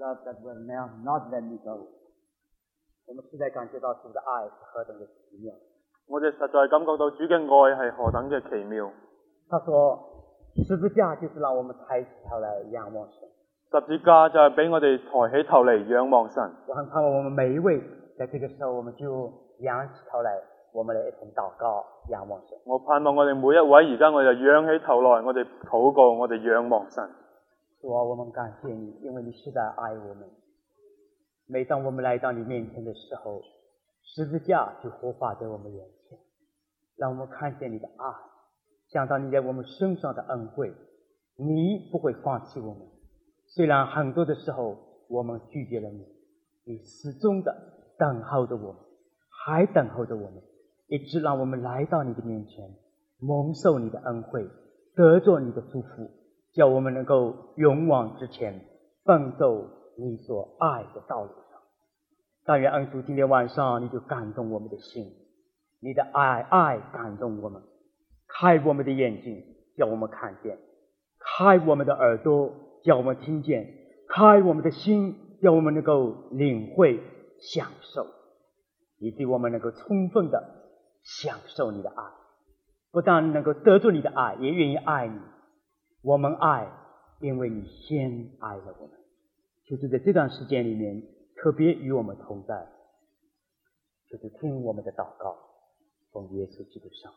love that will not let me go。我们实在感觉到主的爱是何等的奇妙。 我哋實在感覺到主嘅愛係何等嘅奇妙。 他說，十字架就是讓我們抬起頭來仰望神。 十字架就係俾我哋抬起頭嚟仰望神。 我很盼望我們每一位在這個時候，我們就仰起頭來，我們來一同禱告仰望神。 我盼望我哋每一位而家我就仰起頭來，我哋禱告，我哋仰望神。 主啊，我們感謝你，因為你實在愛我們。每當我們來到你面前的時候，十字架就活化在我們眼前，讓我們看見你的愛，想到你在我們身上的恩惠，你不會放棄我們。雖然很多的時候我們拒絕了你，你始終的等候着我們，還等候着我們，一直讓我們來到你的面前，蒙受你的恩惠，得着你的祝福，叫我們能夠勇往直前，奮鬥你所愛的道路上。但願恩主今天晚上你就感動我們的心，你的愛感動我們，開我們的眼睛，叫我們看見，開我們的耳朵，叫我們聽見，開我們的心，叫我們能夠領會享受，以及我們能夠充分的享受你的愛，不但能夠得着你的愛，也願意愛你。我們愛，因為你先愛了我們。就是在這段時間裡面，特別與我們同在，就是聽我們的禱告，奉耶穌基督上。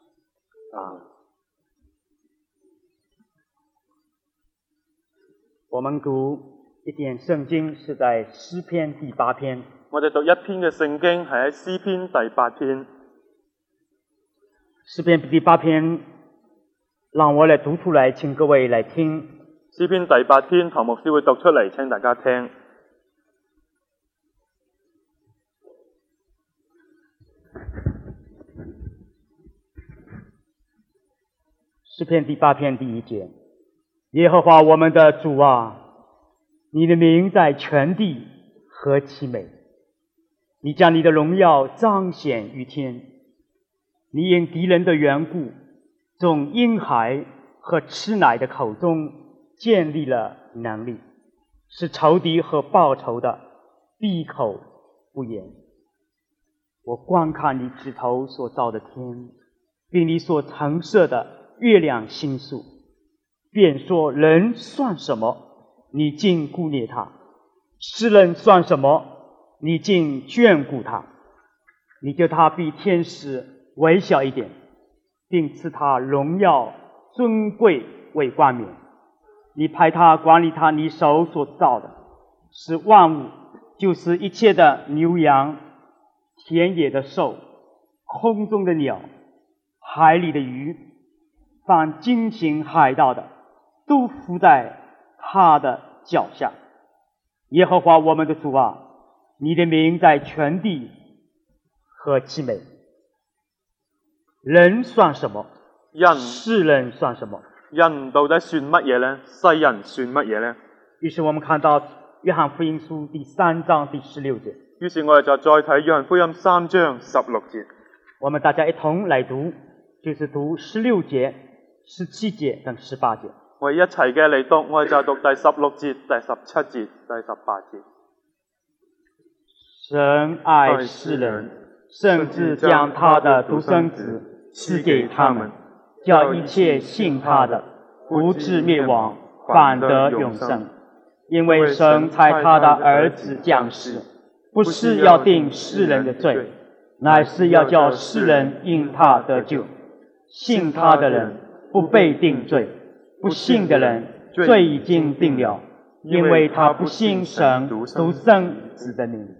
我們讀一點聖經是在詩篇第8篇。 我哋讀一篇嘅聖經係喺詩篇第8篇。 詩篇第8篇，讓我來讀出來，請各位來聽。 詩篇第8篇，唐牧師會讀出嚟，請大家聽。 詩篇第8篇第1節，耶和華我們的主啊，你的名在全地何其美！你將你的榮耀彰顯於天，你因敵人的緣故，從嬰孩和吃奶的口中建立了能力，使仇敵和報仇的閉口不言。我觀看你指頭所造的天，並你所陳設的月亮星宿，便說人算什麼，你竟顧念他；世人算什麼，你竟眷顧他。你叫他比天使微小一點，並賜他榮耀尊貴為冠冕。你派他管理他你手所造的，使萬物，就是一切的牛羊、田野的獸、空中的鳥、海裡的魚，凡經行海道的，都伏在他的腳下。耶和華我們的主啊，你的名在全地何其美！人算什麼？世人算什麼？ 人到底算乜嘢呢？世人算乜嘢呢？ 於是我們看到約翰福音書第3章第16節。 於是我哋就再睇約翰福音3章16節。 我們大家一同來讀，就是讀16節、17節跟18節。 我哋一齊嘅嚟讀，我哋就讀第16節、第17節、第18節。 神愛世人，甚至將他的獨生子賜給他們，叫一切信他的不至滅亡，反得永生。因為神差他的兒子降世，不是要定世人的罪，乃是要叫世人因他得救。信他的人不被定罪，不信的人罪已經定了，因為他不信神獨生子的名。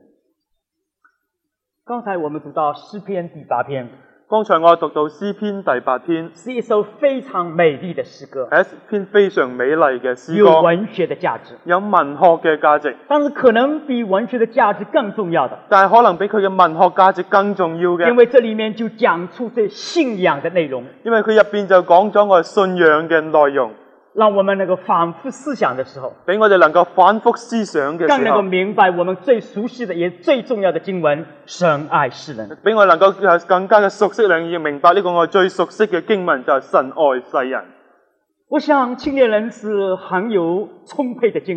剛才我們讀到詩篇第8篇。 剛才我讀到詩篇第8篇， 是一首非常美麗的詩歌， 係一篇非常美麗嘅詩歌， 有文學的價值， 有文學嘅價值， 但是可能比文學的價值更重要的， 但係可能比佢嘅文學價值更重要嘅， 因為這裡面就講出這信仰的內容， 因為佢入邊就講咗我哋信仰嘅內容， 讓我們能夠反覆思想的時候， 俾我哋能夠反覆思想嘅時候， 更能夠明白我們最熟悉的也最重要的經文，神愛世人， 俾我哋能夠更加嘅熟悉領要明白呢個我最熟悉嘅經文就係神愛世人。 我想青年人是很有充沛的精力，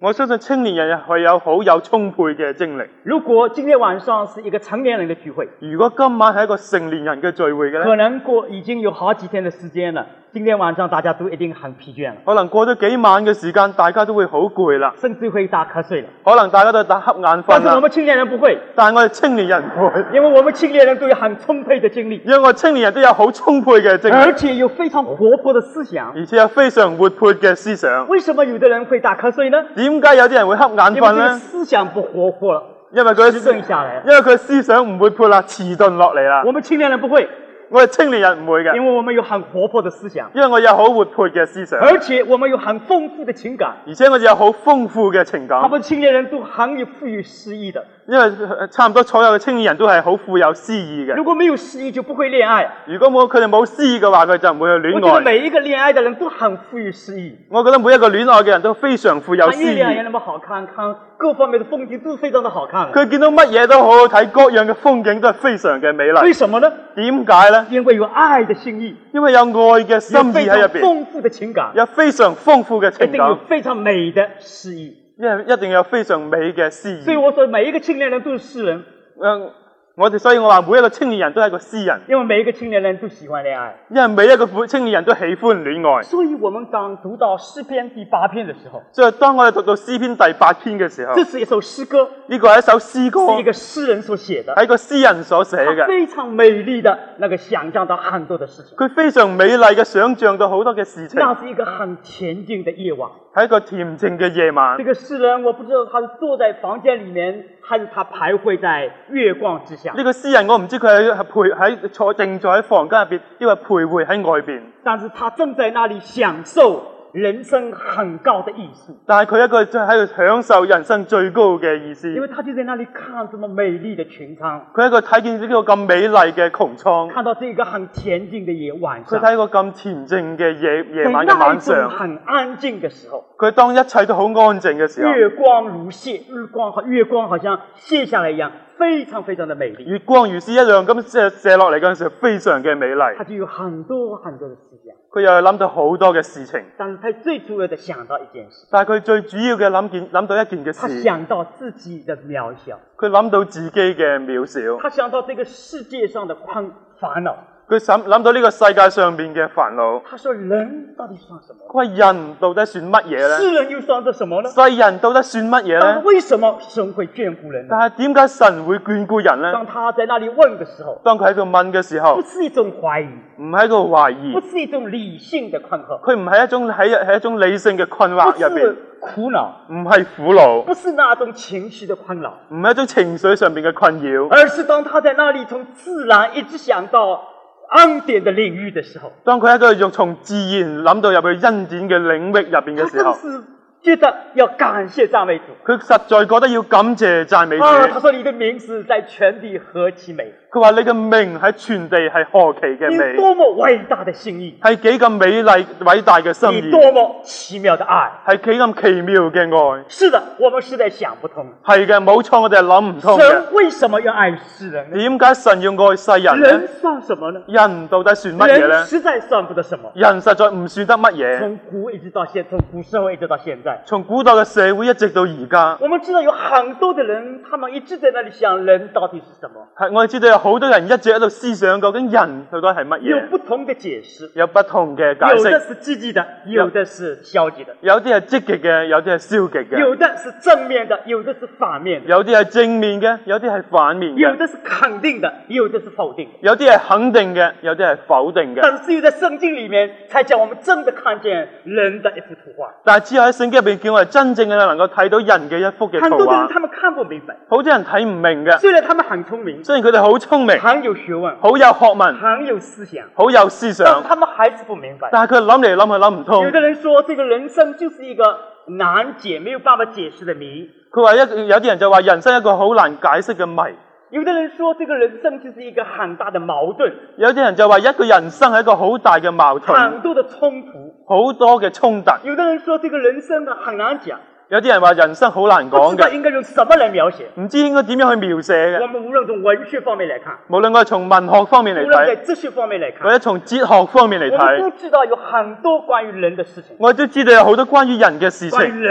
我相信青年人係有好有充沛嘅精力。 如果今天晚上是一個成年人的聚會， 如果今晚係一個成年人嘅聚會嘅可咧， 能已經有好幾天的時間了，今天晚上大家都一定很疲倦了， 可能過咗幾晚嘅時間，大家都會好攰啦， 甚至會打瞌睡了。 可能大家都打瞌眼瞓啦。 但是我們青年人不會， 但係我哋青年人唔會， 因為我們青年人都有很充沛的精力， 因為我哋青年人都有好充沛嘅精力， 而且有非常活潑的思想。 而且有非常活潑嘅思想。 為什麼有的人會打瞌睡呢？ 點解有啲人會瞌眼因為這個瞓咧？ 思想不活潑了， 因為佢遲鈍下來了。 因為佢思想唔活潑啦，遲鈍落嚟啦。 我們青年人不會， 我哋青年人唔會嘅， 因為我們有很活潑的思想， 因為我有好活潑嘅思想， 而且我們有很豐富的情感。 而且我哋有好豐富嘅情感。 他們青年人都很有富有詩意的， 因為差唔多所有嘅青年人都係好富有詩意嘅。 如果沒有詩意就不會戀愛。 如果佢哋冇詩意嘅話，佢就唔會去戀我覺得愛。 每一個戀愛的人都很富有詩意， 我覺得每一個戀愛嘅人都非常富有詩看月亮也意。 那麼好看，看各方面的風景都非常的好看。 佢見到乜嘢都好好睇，各樣嘅風景都係非常嘅美麗。 為什麼呢？ 點解呢？ 因為有愛的心意， 因為有愛嘅心有非常意喺入邊， 豐富的情感， 有非常豐富嘅一情感， 定有非常美的詩意。 一定有非常美嘅詩意。 所以我說每一個青年人都是詩人， 所以我話每一個青年人都係一個詩人， 因為每一個青年人都喜歡戀愛。 因為每一個青年人都喜歡戀愛。 所以我們當讀到詩篇第8篇的時候， 所以當我哋讀到詩篇第8篇嘅時候， 這是一首詩歌， 呢個係一首詩歌， 是一個詩人所寫的， 係一個詩人所寫他嘅。 非常美麗的那個想象到很多的事情。 佢非常美麗嘅想像到好多嘅事情， 那是一個很恬靜的夜晚。 係一個恬靜嘅夜晚這。個詩人，我不知道他是坐在房間裡面，還是他徘徊在月光之下。 呢個詩人我唔知佢係坐喺房間入邊，抑或徘徊喺外邊。 但是他正在那裡享受人生很高的藝術， 但係佢一個就喺度享受人生最高嘅意思。 因為他就在那裡看這麼美麗的穹蒼， 佢一個睇見呢個咁美麗嘅穹蒼， 看到這個很恬靜的夜晚上， 佢睇個咁恬靜嘅夜晚嘅在那一種晚上， 很安靜的時候， 佢當一切都好安靜嘅時候， 月光如瀉，月光好像瀉下來一樣，非常非常的美麗。 月光如是一樣咁射落嚟嗰陣時候，非常嘅美麗。 他就有很多很多的思想， 佢又諗到好多嘅事情， 但是他最主要的想到一件事， 但係佢最主要嘅諗到一件嘅他事， 想到自己的渺小， 佢諗到自己嘅渺小， 他想到這個世界上的煩惱。 佢諗到呢個世界上邊嘅煩惱。 他說人到底算什麼？ 佢話人到底算乜嘢咧？ 世人又算得什麼呢？ 世人到底算乜嘢咧？ 但是為什麼神會眷顧人呢？ 但係點解神會眷顧人咧？ 當他在那裡問的時候， 當佢喺度問嘅時候不，是一種懷疑， 唔係一個懷疑不，是一種理性的困惑， 佢唔係一種理性嘅困惑不入邊是，苦惱， 唔係苦惱， 不是那種情緒的困擾， 唔係一種情緒上邊嘅困擾， 而是當他在那裡從自然一直想到恩典的領域的時候， 當佢喺度用從自然諗到入去恩典嘅領域入邊他嘅時候， 真是覺得要感謝讚美主。 佢實在覺得要感謝讚美主。 他說你的名字在全地何其美， 佢話你嘅名喺全地係何其嘅你美， 多麼偉大的心意， 係幾咁美麗偉大嘅心意， 你多麼奇妙的愛。 係幾咁奇妙嘅愛。 是的，我們實在想不通， 係嘅，冇錯，我哋係諗唔通嘅。 神為什麼要愛世人呢？ 點解神要愛世人呢？ 人算什麼呢？ 人到底算乜嘢人呢？ 實在算不得什麼。 人實在唔算得乜嘢。 從古一直到現，從古社會一直到現在， 從古代嘅社會一直到而家， 我們知道有很多的人，他們一直在那裡想人到底是什麼， 係我哋知道有好多人一直喺度思想究竟人到底係乜有嘢， 不同的解釋， 有不同嘅解釋， 有的是積極的，有的是消極的， 有啲係積極嘅，有啲係消極嘅， 有的是正面的，有的是反面的， 有啲係正面嘅，有啲係反面嘅， 有的是肯定的，有的是否定的。 有啲係肯定嘅，有啲係否定嘅。 但是只有在聖經裡面，才叫我們真的看見人的一幅圖畫。 但係只有喺聖經入邊叫我哋真正嘅能夠睇到人嘅一幅嘅圖很多的人畫。 他們看不明白， 好多人睇唔明嘅， 雖然他們很聰明， 雖然佢哋好聰明， 很有學問， 好有學問， 很有思想， 好有思但想是，他們還是不明白。 但係佢諗嚟諗去諗唔通有。的人說，這個人生就是一個難解、沒有辦法解釋的謎。 佢話有啲人就話人生一個好難解釋嘅謎。 有的人說，這個人生就是一個很大的矛盾， 有啲人就話一個人生係一個好大嘅矛盾， 很多的衝突。 好多嘅衝突。 有的人說，這個人生呢很難講， 有啲人話人生好難不講嘅， 知道應該用什麼來描寫。 唔知應該點樣去描寫嘅。 我們無論從文學方面來看， 無論我係從文學方面嚟無論在睇， 哲學方面來看， 或者從哲學方面嚟我們睇， 都知道有很多關於人的事情， 我都知道有好多關於人嘅事關於情， 人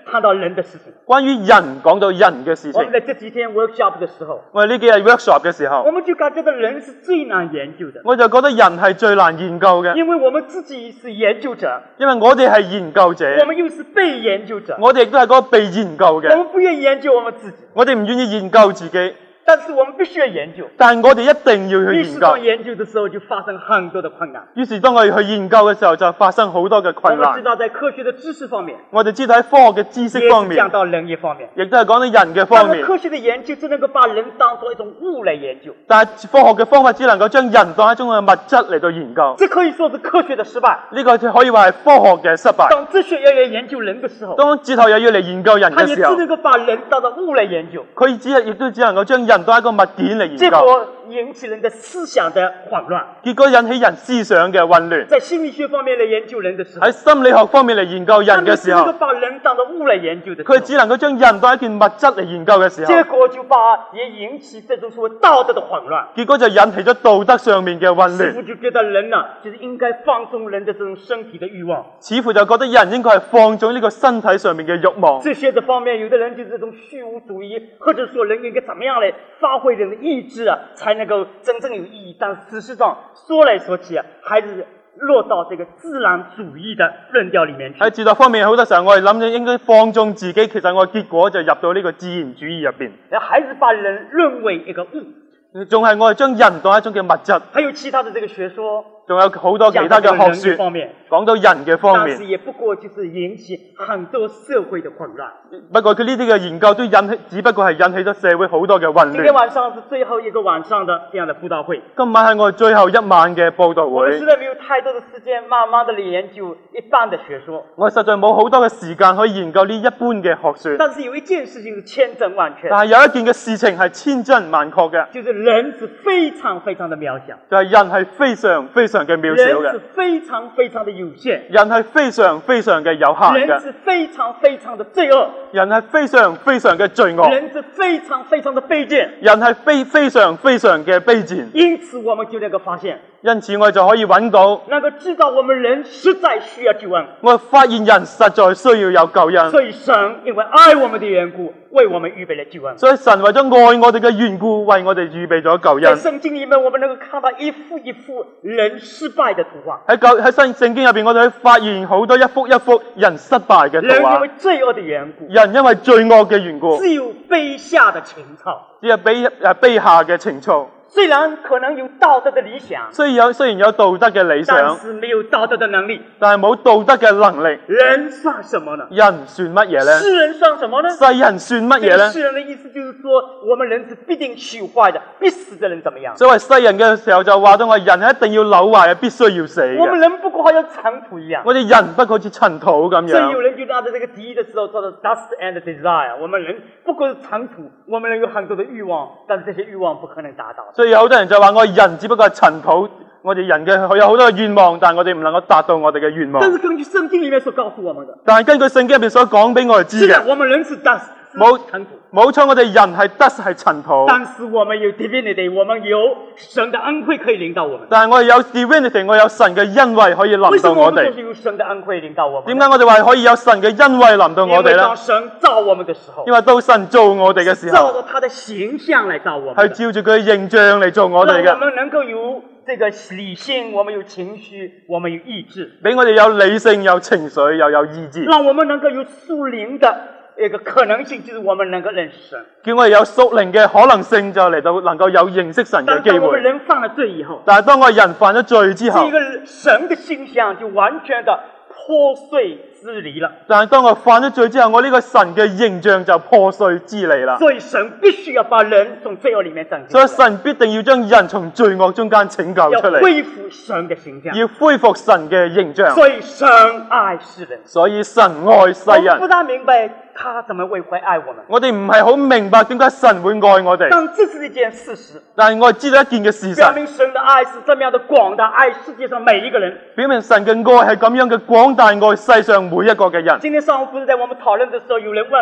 谈到人的事情。 關於人講到人嘅事情， 我們在這幾天 workshop 的時候， 我哋呢幾日 workshop 嘅時候， 我們就感覺到人是最難研究的， 我就覺得人係最難研究嘅， 因為我們自己是研究者， 因為我哋係研究者， 我們又是被研究者， 我哋亦都係嗰個被研究我嘅， 們不願意研究我們自己， 我哋唔願意研究自己， 但是我們必須要研究。 但係我哋一定要去於研究。 是當研究的時候，就發生很多的困難。 於是當我哋去研究嘅時候，就發生好多嘅我困難。 們知道，在科學的知識方面， 我哋知道喺科學嘅知識方面也是講，到人一方面。 亦都係講到人嘅方面。 但是科學的研究只能夠把人當作一種物來研究， 但係科學嘅方法只能夠將人當一種嘅物質嚟到研究。 這可以說是科學的失敗。 呢個就可以話係科學嘅失敗。 當哲學要研究人的時候， 當哲學又要嚟研究人它也只嘅時候， 能夠把人當作物來研究， 佢亦都只能夠將人當一個物件嚟研究。 結果引起人的思想的混亂。 結果引起人思想嘅混亂。 在心理學方面來研究人的時候， 喺心理學方面嚟研究人嘅時候他們只能夠，把人當作物來研究的時候， 佢只能夠將人當一件物質嚟研究嘅時候， 結果就也引起這種所謂道德的混亂。 結果就引起咗道德上面嘅混亂。 似乎就覺得人呢，就是應該放縱人的這種身體的慾望。 似乎就覺得人應該係放縱呢個身體上面嘅慾望。 哲學的方面，有的人就是這種虛無主義，或者說人應該怎麼樣來發揮人的意志啊，才能夠真正有意義。但事實上說來說去啊，還是落到這個自然主義的論調裡面去。 喺哲學方面，好多時候我哋諗住應該放縱自己，其實我結果就入到呢個自然主義入邊。 還是把人論為一個物， 仲係我哋將人當一種嘅物質。 還有其他的這個學說， 仲有好多其他嘅學說方面， 講到人嘅方面。 但是也不過就是引起很多社會的混亂。 不過佢呢啲嘅研究都只不過係引起咗社會好多嘅混今天亂。 晚上是最後一個晚上的這樣的佈道會， 今晚係我哋最後一晚嘅佈道會我們實，在沒有太多的時間慢慢的嚟研究一般的學說。 我實在冇好多嘅時間可以研究呢一般嘅學說。 但是有一件事情是千真萬確， 但係有一件嘅事情係千真萬確嘅， 就是人是非常非常的渺小， 就係人係非常非常嘅渺小嘅人是，非常非常的有限， 人係非常非常嘅有限嘅， 人是非常非常的罪惡， 人係非常非常嘅罪惡， 人是非常非常的卑賤。 人係非常非常嘅卑賤。 因此我們就能夠發現， 因此我哋就可以揾到， 能夠知道我們人實在需要救恩。 我發現人實在需要有救恩。 所以神因為愛我們的緣故，為我們預備了救恩。 所以神為咗愛我哋嘅緣故，為我哋預備咗救在恩。 聖經裏面，我們能夠看到一幅一幅人失敗的圖畫。 喺聖經入邊，我哋可以發現好多一幅一幅人失敗嘅圖人因畫為。罪惡的緣故， 人因為罪惡嘅緣故， 只有卑下的情操。 只有卑下嘅情操。 雖然可能有道德的理想， 雖然有道德嘅理但想， 是沒有道德的能力。 但係冇道德嘅能力。 人算什麼呢？ 人算乜嘢呢？ 世人算什麼呢？ 世人算乜嘢呢？ 世人的意思就是說，我們人是必定朽壞的，必死的人怎麼樣？ 所謂世人嘅時候就話到我人係一定要朽壞嘅，必須要死我們嘅。 人不過好像塵土一樣。 我哋人不過好似塵土咁所以有樣。 人就拿着這個題的時候叫做 dust and desire。我們人不過是塵土，我們人有很多的慾望，但是這些慾望不可能達到。 所以有好多人就話我人只不過係塵土，我哋人嘅有好多嘅願望，但係我哋唔能夠達到我哋嘅願望但。是根據聖經裏面所告訴我們的， 但係根據聖經入邊所講俾我哋知是的， 嘅， 我們人是 dust， 冇是塵土。 冇錯，我哋人係 dust 係塵土， 但是我們有 divinity，我們有神的恩惠可以領導我們。 但係我哋有 divinity，我有神嘅恩惠可以為臨到我哋什麼我們說。是有神的恩惠領導我們？ 點解我哋話可以有神嘅恩惠臨到我哋因為當呢？ 神造我們的時候因，為到神造我哋嘅時候， 照着他的形象來造我們的， 係照住佢嘅形象嚟做我哋讓我嘅， 們能夠有這個理性，我們有情緒，我們有意志， 俾我哋有理性、有情緒、又有意志， 讓我們能夠有屬靈的一個可能性，就是我們能夠認識神。 叫我哋有屬靈嘅可能性，就嚟到能夠有認識神嘅機但當我們會。 人犯了罪以後， 但係當我哋人犯咗罪之後這，個神的形象就完全的破碎支離了。 但係當我犯咗罪之後，我呢個神嘅形象就破碎支離啦。 所以神必須要把人從罪惡裏面拯救出所以來， 神必定要將人從罪惡中間拯救要出嚟， 恢復神的形象。 要恢復神嘅形象。 所以神愛世人， 所以神愛世我們不人， 大明白他怎麼會愛我們， 我哋唔係好明白點解神會愛我哋， 但這是一件事實， 但係我哋知道一件嘅事表實， 明神的愛是這麼樣的廣大，愛世界上每一個人。 表明神嘅愛係咁樣嘅廣大，愛世上每一個嘅人。 今天上午不是在我們討論的時候，有人問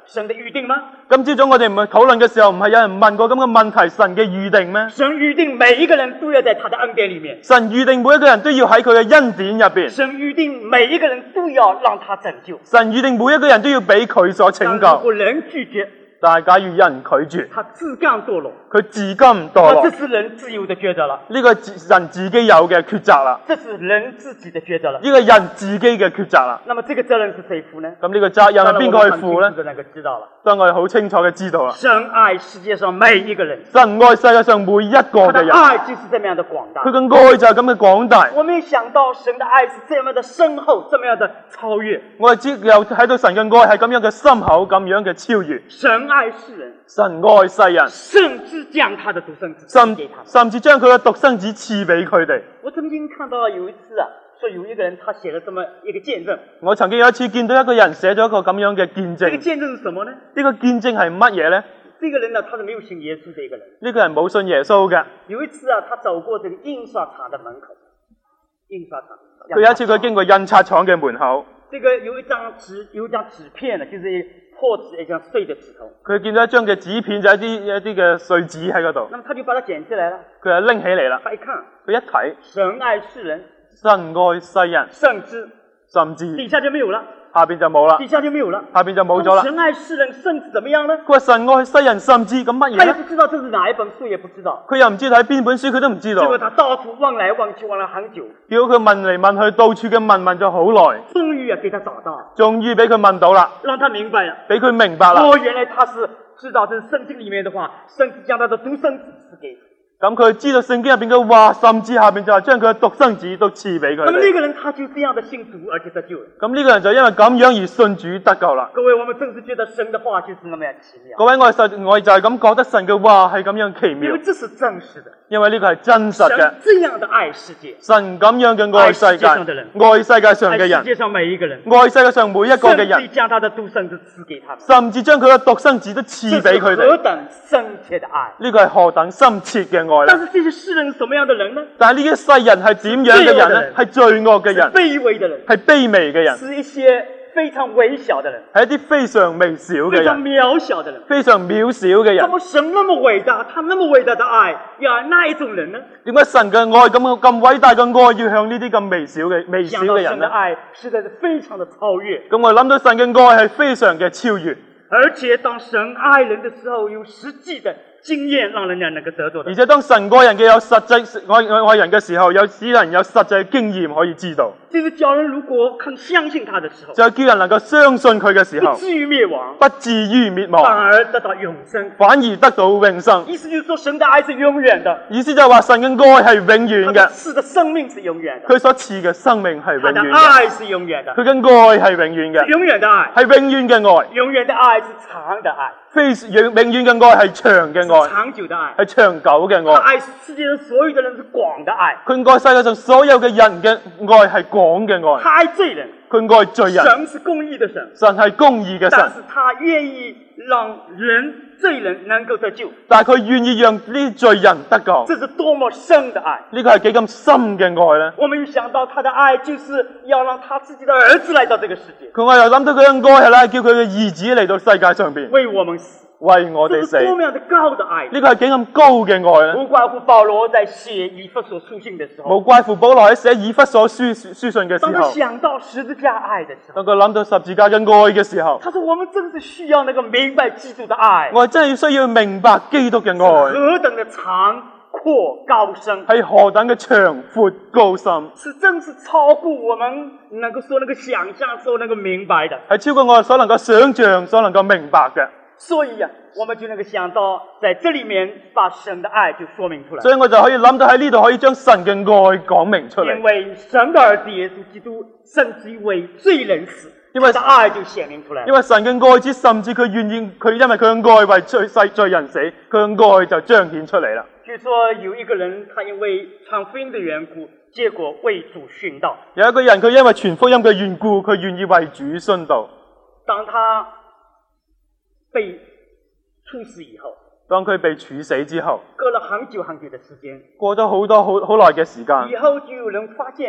神的預定嗎？ 今朝早我哋唔係討論嘅時候，唔係有人問過咁嘅問題，神嘅預定咩？ 神預定每一個人都要在他的恩典裡面。 神預定每一個人都要喺佢嘅恩典入邊。 神預定每一個人都要讓他拯救。 神預定每一個人都要俾佢所拯救。 但如果人拒絕， 但係假如有人拒絕， 他自甘墮落， 佢自甘墮落， 這是人自由的抉擇了。 呢個人自己有嘅抉擇啦， 這是人自己的抉擇了。 呢個人自己嘅抉擇啦。 那麼這個責任是誰負呢？ 咁呢個責任係邊個去負呢？ 那個知道了。 當我哋好清楚嘅知道啦。 神愛世界上每一個人， 神愛世界上每一個嘅人， 他的愛就是這麼樣的廣大。 佢嘅愛就係咁嘅廣大。 我沒有想到神的愛是這麼的深厚，這麼樣的超越。 我哋只有睇到神嘅愛係咁樣嘅深厚，咁樣嘅超越。 神愛世人， 神愛世人， 甚至將他的獨生子賜給他們， 甚至將佢嘅獨生子賜俾佢哋。 我曾經看到有一次說有一個人他寫了這麼一個見證。 我曾經有一次見到一個人寫咗一個咁樣嘅見證。 這個見證是什麼呢？ 呢個見證係乜嘢呢？ 這個人呢，他是沒有信耶穌的一個人。 呢個人冇信耶穌嘅。 有一次他走過這個印刷廠的門口，印刷廠。 佢有一次佢經過印刷廠嘅門口。 這個有一張紙片呢，就是破紙一張碎的紙頭。 佢見到一張嘅紙片，就一啲嘅碎紙喺嗰度。 那麼他就把它撿起來了。 佢就拎起嚟啦。 他一看， 佢一睇， 神愛世人， 神愛世人，甚至底下就沒有了。 下邊就冇啦。 底下就沒有了。 下邊就冇咗啦。 神愛世人，甚至怎麼樣呢？ 佢話神愛世人，甚至咁乜嘢？ 他也不知道這是哪一本書，也不知道。 佢又唔知睇邊本書，佢都唔知道。 結果他到處望來望去，望了很久。 結果佢問嚟問去，到處嘅問咗好耐。 終於給他找到。 終於俾佢問到啦。 讓他明白了。 俾佢明白啦。 原來他是知道這是聖經裡面的話，甚至將他的獨生子賜給他。 咁佢知道聖經入邊嘅話，甚至下邊就係將佢嘅獨生子都賜俾佢。 咁呢個人他就這樣的信主，而且得救了。 咁呢個人就因為咁樣而信主得救啦。 各位，我們真是覺得神的話就是那麼樣奇妙。 各位，我哋就係咁覺得神嘅話係咁樣奇妙。 因為這是真實的。 因為呢個係真實嘅。 神這樣的愛世界。 神咁樣嘅愛世界。愛世界上嘅人。 愛世界上每一個人。 愛世界上每一個嘅人。 甚至將他的獨生子賜給他們。 甚至將佢嘅獨生子都賜俾佢哋。 何等深切的愛！ 呢個係何等深切嘅愛啦。 但是這些世人什麼樣的人呢？ 但係呢啲世人係點樣嘅人呢？係罪惡嘅人， 卑微的人， 係卑微嘅人， 是一些非常微小的人， 係一啲非常微小嘅人， 非常渺小的人， 非常渺小嘅人。 怎麼神那麼偉大，他那麼偉大的愛要愛那一種人呢？ 點解神嘅愛咁偉大嘅愛要向呢啲咁微小嘅人呢？ 想到神嘅愛實在是非常的超越。 咁我諗到神嘅愛係非常嘅超越， 而且當神愛人的時候，有實際的經驗讓人家能夠得到的。 而且當神愛人嘅有實際愛人嘅時候，有使人有實際經驗可以知道。 就是叫人如果肯相信他的時候， 就叫人能夠相信佢嘅時候， 不至於滅亡， 不至於滅亡， 反而得到永生， 反而得到永生。 意思就是說，神的愛是永遠的。 意思就係話神嘅愛係永遠嘅， 賜的生命是永遠的， 佢所賜嘅生命係永遠嘅， 他的愛是永遠的， 佢嘅愛係永遠嘅， 永遠的愛係永遠嘅愛， 永遠的愛是長的愛， 永遠嘅愛係長嘅愛， 長久的愛， 係長久嘅愛。 他愛世界上所有的人是廣的愛， 佢愛世界上所有嘅人嘅愛係廣嘅愛。 他愛罪人， 佢愛罪人。 神是公義的神， 神係公義嘅神， 但是他願意讓罪人能夠得救， 但係佢願意讓呢啲罪人得救。 這是多麼深的愛！ 呢個係幾咁深嘅愛呢？ 我們想到他的愛就是要讓他自己的兒子來到這個世界， 我又諗到佢嘅愛係啦，叫佢嘅兒子嚟到世界上邊， 為我們死， 為我哋死。 這是多麼樣的高的愛！ 呢個係幾咁高嘅愛呢？ 無怪乎保羅在寫以弗所書信的時候， 無怪乎保羅喺寫以弗所書信嘅時候， 當他想到十字架愛的時候， 當佢諗到十字架嘅愛嘅時候， 他說我們真是需要那個明白基督的愛， 我真係需要明白基督嘅愛， 何等的長闊高深， 係何等嘅長闊高深， 是真是超過我們能夠說那個想象，說那個明白的， 係超過我所能夠想象、所能夠明白嘅。 所以我們就能夠想到，在這裏面把神的愛就說明出來。 所以我就可以諗到喺呢度可以將神嘅愛講明出嚟。 因為神的兒子耶穌基督甚至為罪人死，因為他的愛就顯明出來。 因為神嘅愛子甚至佢願意，因為佢嘅愛為罪人死，佢嘅愛就彰顯出嚟啦。 據說有一個人，他因為傳福音的緣故，結果為主殉道。 有一個人，佢因為傳福音嘅緣故，佢願意為主殉道。 當他被處死以後， 當佢被處死之後， 隔了很久很久的時間， 過咗好耐嘅時間， 以後就有人發現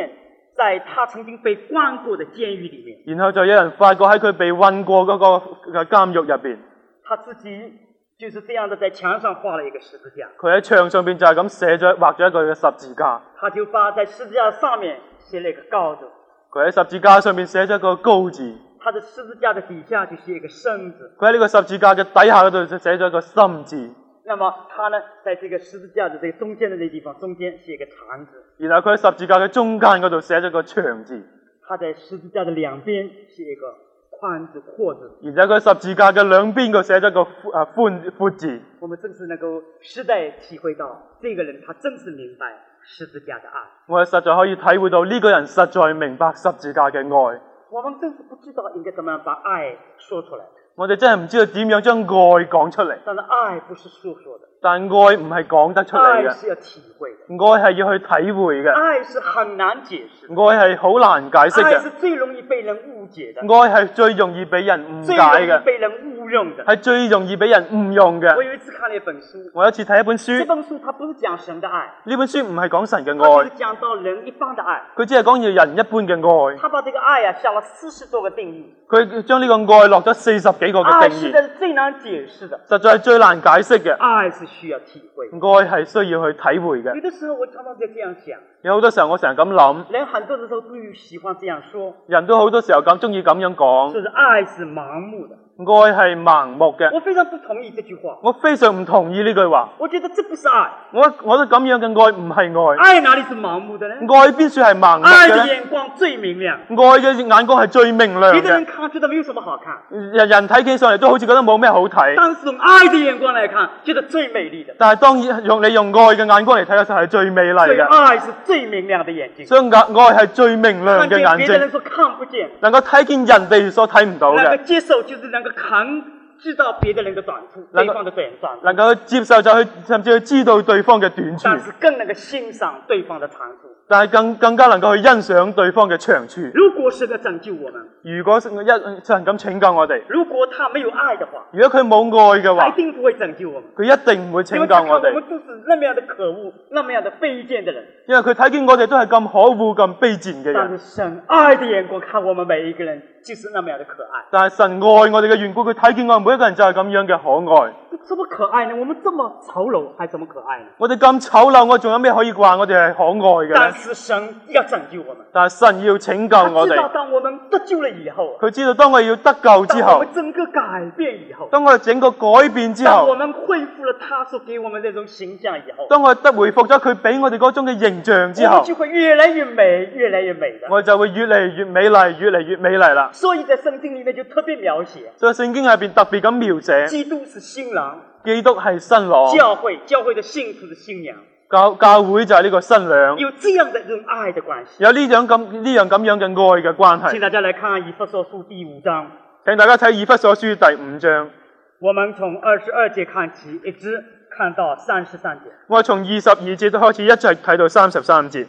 在他曾經被關過的監獄裡面， 然後就有人發覺喺佢被韞過嗰個監獄入邊， 他自己就是這樣的在牆上畫了一個十字架。 佢喺牆上邊就係咁畫咗一個十字架。 他就把在十字架上面寫了一個高字。 佢喺十字架上面寫咗一個高字。 他的十字架的底下就寫一個生字。 佢喺呢個十字架嘅底下嗰度就寫咗一個心字。 那麼他呢，在這個十字架的這個中間的那地方，中間寫一個長字。 然後佢喺十字架嘅中間嗰度寫咗個長字。 他在十字架的兩邊寫一個寬字、闊字。 然後佢喺十字架嘅兩邊嗰寫咗個闊字。 我們真是能夠實在體會到，這個人他真是明白十字架的愛。 我哋實在可以體會到呢個人實在明白十字架嘅愛。 我們真是不知道應該怎麼樣把愛說出來。 我哋真係唔知道點樣將愛講出嚟。 但是愛不是訴說的。 但愛唔係講得出嚟嘅。 愛是要體會的。 愛係要去體會嘅。 愛是很難解釋。 愛係好難解釋嘅。 愛是最容易被人誤解的。 愛係最容易俾人誤解嘅。 最容易被人誤用的。 係最容易俾人誤用嘅。 我有一次看了一本書。 我有一次睇一本書。 這本書它不是講神的愛。 呢本書唔係講神嘅愛。 它只是講到人一般的愛。 佢只係講要人一般嘅愛。 他把這個愛啊下了40多個定義。 佢將呢個愛落咗40幾個嘅定義。 愛是最難解釋的。 實在係最難解釋嘅。 愛是需要體會。 愛係需要去體會嘅。 有的時候我常常就這樣想。 有好多時候我成日咁諗。 人很多的時候都喜歡這樣說。 人都好多時候咁中意咁樣講。 就是愛是盲目的。 愛係盲目嘅。 我非常不同意這句話。 我非常唔同意呢句話。 我覺得這不是愛。 我覺得咁樣嘅愛唔係愛。 愛哪裡是盲目的呢？ 愛邊處係盲目嘅呢？ 愛的眼光最明亮。 愛嘅眼光係最明亮嘅。 別的人看覺得沒有什麼好看。 人睇起上嚟都好似覺得冇咩好睇。 但是從愛的眼光來看，覺得最美麗的。 但係當然你用愛嘅眼光嚟睇嘅時候係最美麗嘅。 所以愛是最明亮的眼睛。 所以愛係最明亮嘅眼睛。 看見別的人所看不見。 能夠睇見人哋所睇唔到嘅。 能夠接受就是能夠知道別的人的短處，對方的短處。 能夠接受就去，甚至去知道對方嘅短處。 但是更能夠欣賞對方的長處。 但係更加能夠去欣賞對方嘅長處。 如果神要拯救我們， 如果神咁拯救我哋， 如果他沒有愛的話， 如果佢冇愛嘅話， 他一定不會拯救我們。 佢一定唔會拯救我哋。 因為他看我們都是那麼樣的可惡，那麼樣的卑賤的人。 因為佢睇見我哋都係咁可惡、咁卑賤嘅人。 但是神愛的眼光看我們每一個人，就是那麼樣的可愛。 但係神愛我哋嘅緣故，佢睇見我哋每一個人就係咁樣嘅可愛。 怎麼可愛呢？我們這麼醜陋，還怎麼可愛呢？ 我哋咁醜陋，我仲有咩可以話我哋係可愛嘅呢？ 但是神要拯救我們。 但係神要拯救我哋。 他知道當我們得救了以後， 佢知道當我哋要得救之後， 當我們整個改變以後， 當我哋整個改變之後， 當我們恢復了他所給我們這種形象以後， 當我哋回復咗佢俾我哋嗰種嘅形象之後， 我們就會越來越美，越來越美的。 我哋就會越嚟越美麗，越嚟越美麗啦。 所以在聖經裏面就特別描寫， 所以聖經入邊特別咁描寫， 基督是新郎， 基督係新郎， 教會的信徒是新娘， 教會就係呢個新娘， 有這樣的一種愛的關係， 有呢樣咁樣嘅愛嘅關係。 請大家來看以弗所書第5章， 請大家睇以弗所書第5章， 我們從22節看起，一直看到33節。 我從22節都開始一直睇到33節。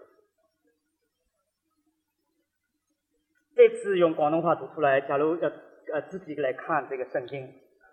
這次用廣東話讀出來，假如要自己來看這個聖經。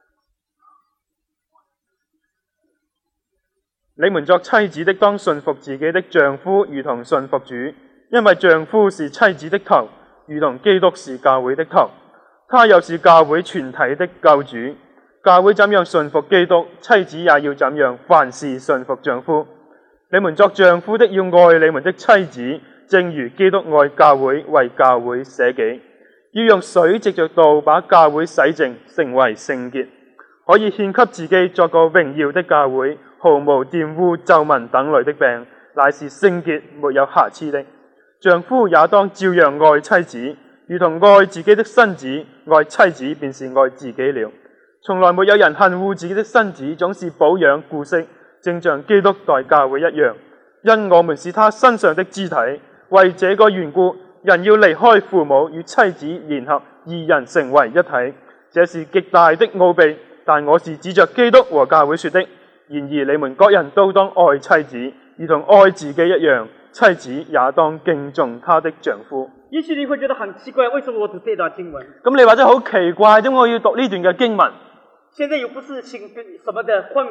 你們作妻子的，當順服自己的丈夫，如同順服主，因為丈夫是妻子的頭，如同基督是教會的頭，他又是教會全體的救主。教會怎樣順服基督，妻子也要怎樣，凡事順服丈夫。你們作丈夫的，要愛你們的妻子，正如基督愛教會，為教會捨己，要用水藉着道把教會洗淨，成為聖潔，可以獻給自己作個榮耀的教會，毫無玷污、皺紋等類的病，乃是聖潔沒有瑕疵的。丈夫也當照樣愛妻子，如同愛自己的身子，愛妻子便是愛自己了。從來沒有人恨惡自己的身子，總是保養顧惜，正像基督待教會一樣，因我們是他身上的肢體。為這個緣故，人要離開父母，與妻子聯合，二人成為一體。這是極大的奧秘，但我是指着基督和教會說的。然而你們各人都當愛妻子，如同愛自己一樣，妻子也當敬重她的丈夫。 也許你會覺得很奇怪，為什麼我讀這段經文？ 咁你或者好奇怪，點解我要讀呢段嘅經文？ 現在又不是什麼的婚禮。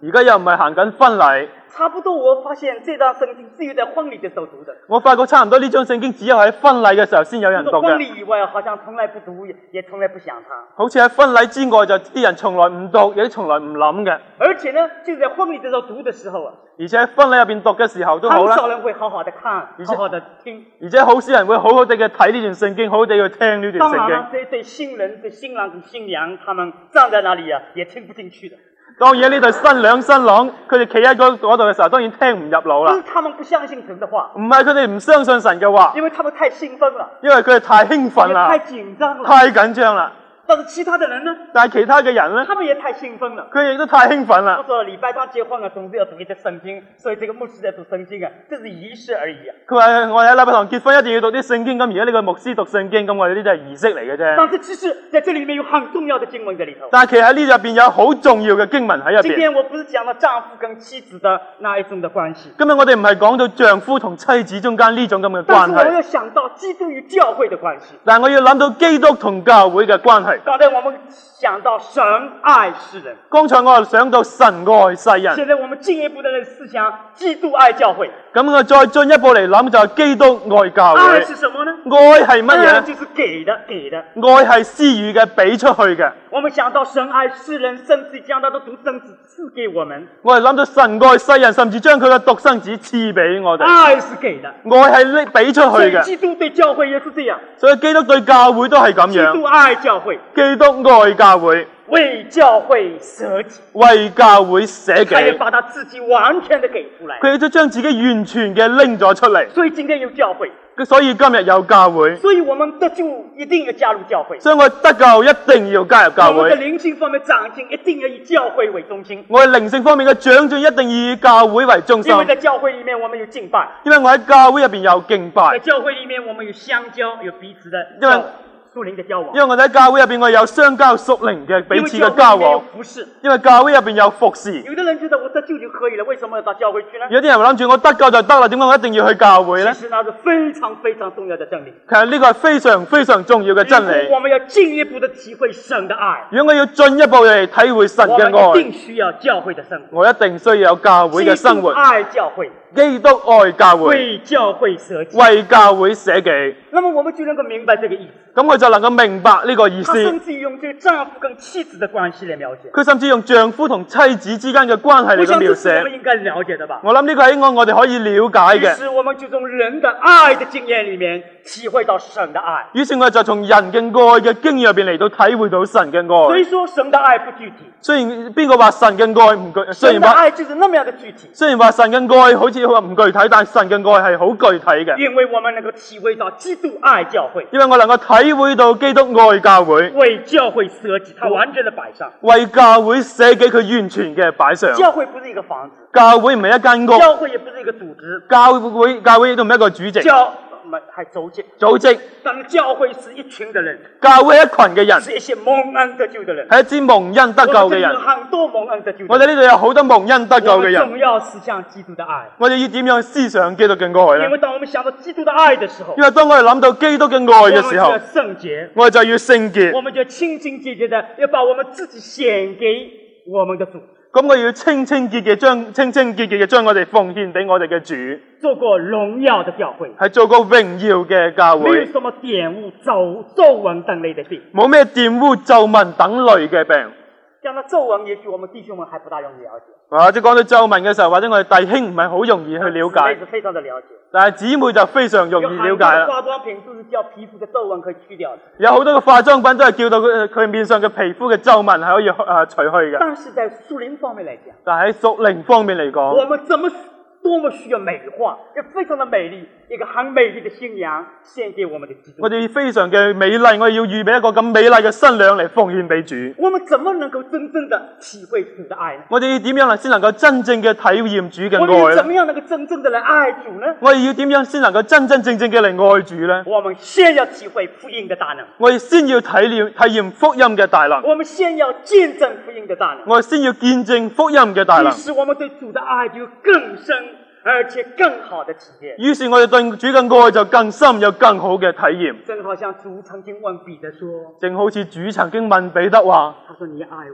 而家又唔係行緊婚禮。 差不多，我發現這段聖經只有在婚禮的時候讀的。 我發覺差唔多呢張聖經只有喺婚禮嘅時候先有人讀婚嘅。 禮以外，好像從來不讀，也從來不想它。 好似喺婚禮之外，就啲人從來唔讀，亦都從來唔諗嘅。 而且呢，就是在婚禮的時候讀的時候啊， 而且喺婚禮入邊讀嘅時候都好啦。 很少人會好好的看，好好的聽。 而且好少人會好好地去睇呢段聖經，好好地去聽呢段聖經。 當然啦，這對新人、對新郎、對新娘，他們站在那裡啊，也聽不進去的。 當然呢對新娘新郎，佢哋企喺嗰度嘅時候，當然聽唔入腦啦。 不是他們不相信神的話， 唔係佢哋唔相信神嘅話， 因為他們太興奮了， 因為佢哋太興奮啦， 太緊張了， 太緊張啦。 但是其他的人呢？ 但係其他嘅人呢， 他們也太興奮了， 佢亦都太興奮啦。 他說禮拜堂結婚啊，總是要讀一些聖經，所以這個牧師在讀聖經啊，這是儀式而已啊。 佢話我哋喺禮拜堂結婚一定要讀啲聖經，咁而家呢個牧師讀聖經，咁我哋呢啲係儀式嚟嘅啫。 但是其實在這裡面有很重要的經文在裡頭。 但係其實喺呢入邊有好重要嘅經文喺入邊。 今天我不是講到丈夫跟妻子的那一種的關係。 今日我哋唔係講到丈夫同妻子中間呢種咁嘅關但是我係。 要想到基督與教會的關係。 但係我要諗到基督同教會嘅關係。 剛才我們想到神愛世人， 剛才我又想到神愛世人。 現在我們進一步的思想，基督愛教會。 咁我再進一步嚟諗就係基督愛教會。 愛是什麼呢？ 愛係乜嘢？ 愛就是給的，給的。 愛係施予嘅，俾出去嘅。 我們想到神愛世人，甚至將他的獨生子賜給我們。 我哋諗到神愛世人，甚至將佢嘅獨生子賜俾我哋。 愛是給的， 愛係拎俾出去所以嘅。 基督對教會也是這樣。 所以基督對教會都係咁基督樣。 愛教會， 基督愛教會， 為教會捨己， 為教會捨他也己。 把他自己完全的給出來。 佢亦都將自己完全嘅拎咗出嚟。 所以今天有教會， 所以今日有教會， 所以我們得救一定要加入教會。 所以我得救一定要加入教我們的會。 靈性方面長進，一定要以教會為中心。 我哋靈性方面嘅長進一定以教會為中心因，為在教會裡面我們有敬拜， 因為我喺教會入邊有敬在拜， 教會裡面我們有相交，有彼此的因為屬靈的交往。 因為我哋喺教會入邊我有相交屬靈嘅彼此嘅交因為教會裡面有往， 服侍。 因為教會入邊有服侍。 有的人覺得我得救就可以了，為什麼要到教會去呢？ 有啲人諗住我得救就得啦，點解我一定要去教會呢？ 其實那是非常非常重要的真理。 其實呢個係非常非常重要嘅真理如果。我們要進一步的體會神的愛， 如果我要進一步嚟體會神我們一嘅愛， 定需要教會的生活。 我一定需要有教會嘅生活基督。愛教會， 基督愛教會， 為教會捨己。 為教會捨己。 那麼我們就能夠明白這個意思。 咁我就能夠明白呢個意思。 他甚至用這個丈夫跟妻子的關係來描寫。 佢甚至用丈夫同妻子之間嘅關係嚟到描我想這是我寫。 們應該了解的吧。 我諗呢個係我哋可以了解於嘅。 是我們就從人的愛的經驗裡面體會到神的愛。 於是我哋就從人嘅愛嘅經驗入邊嚟到體會到神嘅愛。 所以說神的愛不具體， 雖然邊個話神嘅愛唔具，雖神的然話愛就是那麼樣的具體。 神嘅愛好似話唔具體，但神嘅愛係好具體嘅。 因為我們能夠體會到基督愛教會， 因為我能夠體會到基督愛教會， 為教會捨己，他完全的擺上。 為教會捨己，佢完全嘅擺上。 教會不是一個房子， 教會唔係一間屋， 教會也不是一個組織， 教會亦都唔係一個主席、 係組織。 組織。 但教會是一群的人， 教會係一群嘅人， 是一些蒙恩得救的人， 係一支蒙恩得救嘅人。 我們這裡有很多蒙恩得救的人。 我哋呢度有好多蒙恩得救嘅我們人。 總要思想基督的愛， 我哋要點樣思想基督嘅愛呢？ 因為當我們想到基督的愛的時候， 因為當我哋諗到基督嘅愛嘅時候我們就要，聖潔， 我哋就要聖潔。 我們就清清潔潔的要把我們自己獻給我們的主， 咁我要清清潔潔嘅將我哋奉獻俾我哋嘅主， 做過榮耀的教會， 係做個榮耀嘅教沒有會， 什麼玷污、皺紋等類的病。 冇咩玷污、皺紋等類嘅病。 講到皺紋，也許我們弟兄們還不大容易了解， 或者講到皺紋嘅時候，或者我哋弟兄唔係好容易去了姊妹解是，非常的了解。 但係姊妹就非常容易了解啦。 有很多的化妝品都是叫皮膚的皺紋可以去掉的， 有好多嘅化妝品都係叫到佢面上嘅皮膚嘅皺紋係可以除去嘅。 但是在屬靈方面來講， 但係喺屬靈方面嚟講， 我們多麼需要美化，也非常的美麗，一個很美麗的新娘獻給我們的基督。 我哋非常嘅美麗，我哋要預備一個咁美麗嘅新娘嚟奉獻俾主。 我們怎麼能夠真正的體會主的愛呢？ 我哋要點樣先能夠真正嘅體驗主嘅我們要愛呢？ 怎麼樣能夠真正的來愛主呢？ 我哋要點樣先能夠真真正正嘅嚟愛主呢？ 我們先要體會福音的大能， 我哋先要體驗福音嘅大能， 我們先要見證福音的大能， 我哋先要見證福音嘅大能。 於是我們對主的愛就更深而且更好的體驗。 於是我哋對主嘅愛就更深有更好嘅體驗。 正好像主曾經問彼得說， 正好似主曾經問彼得話： 他說你愛我嗎？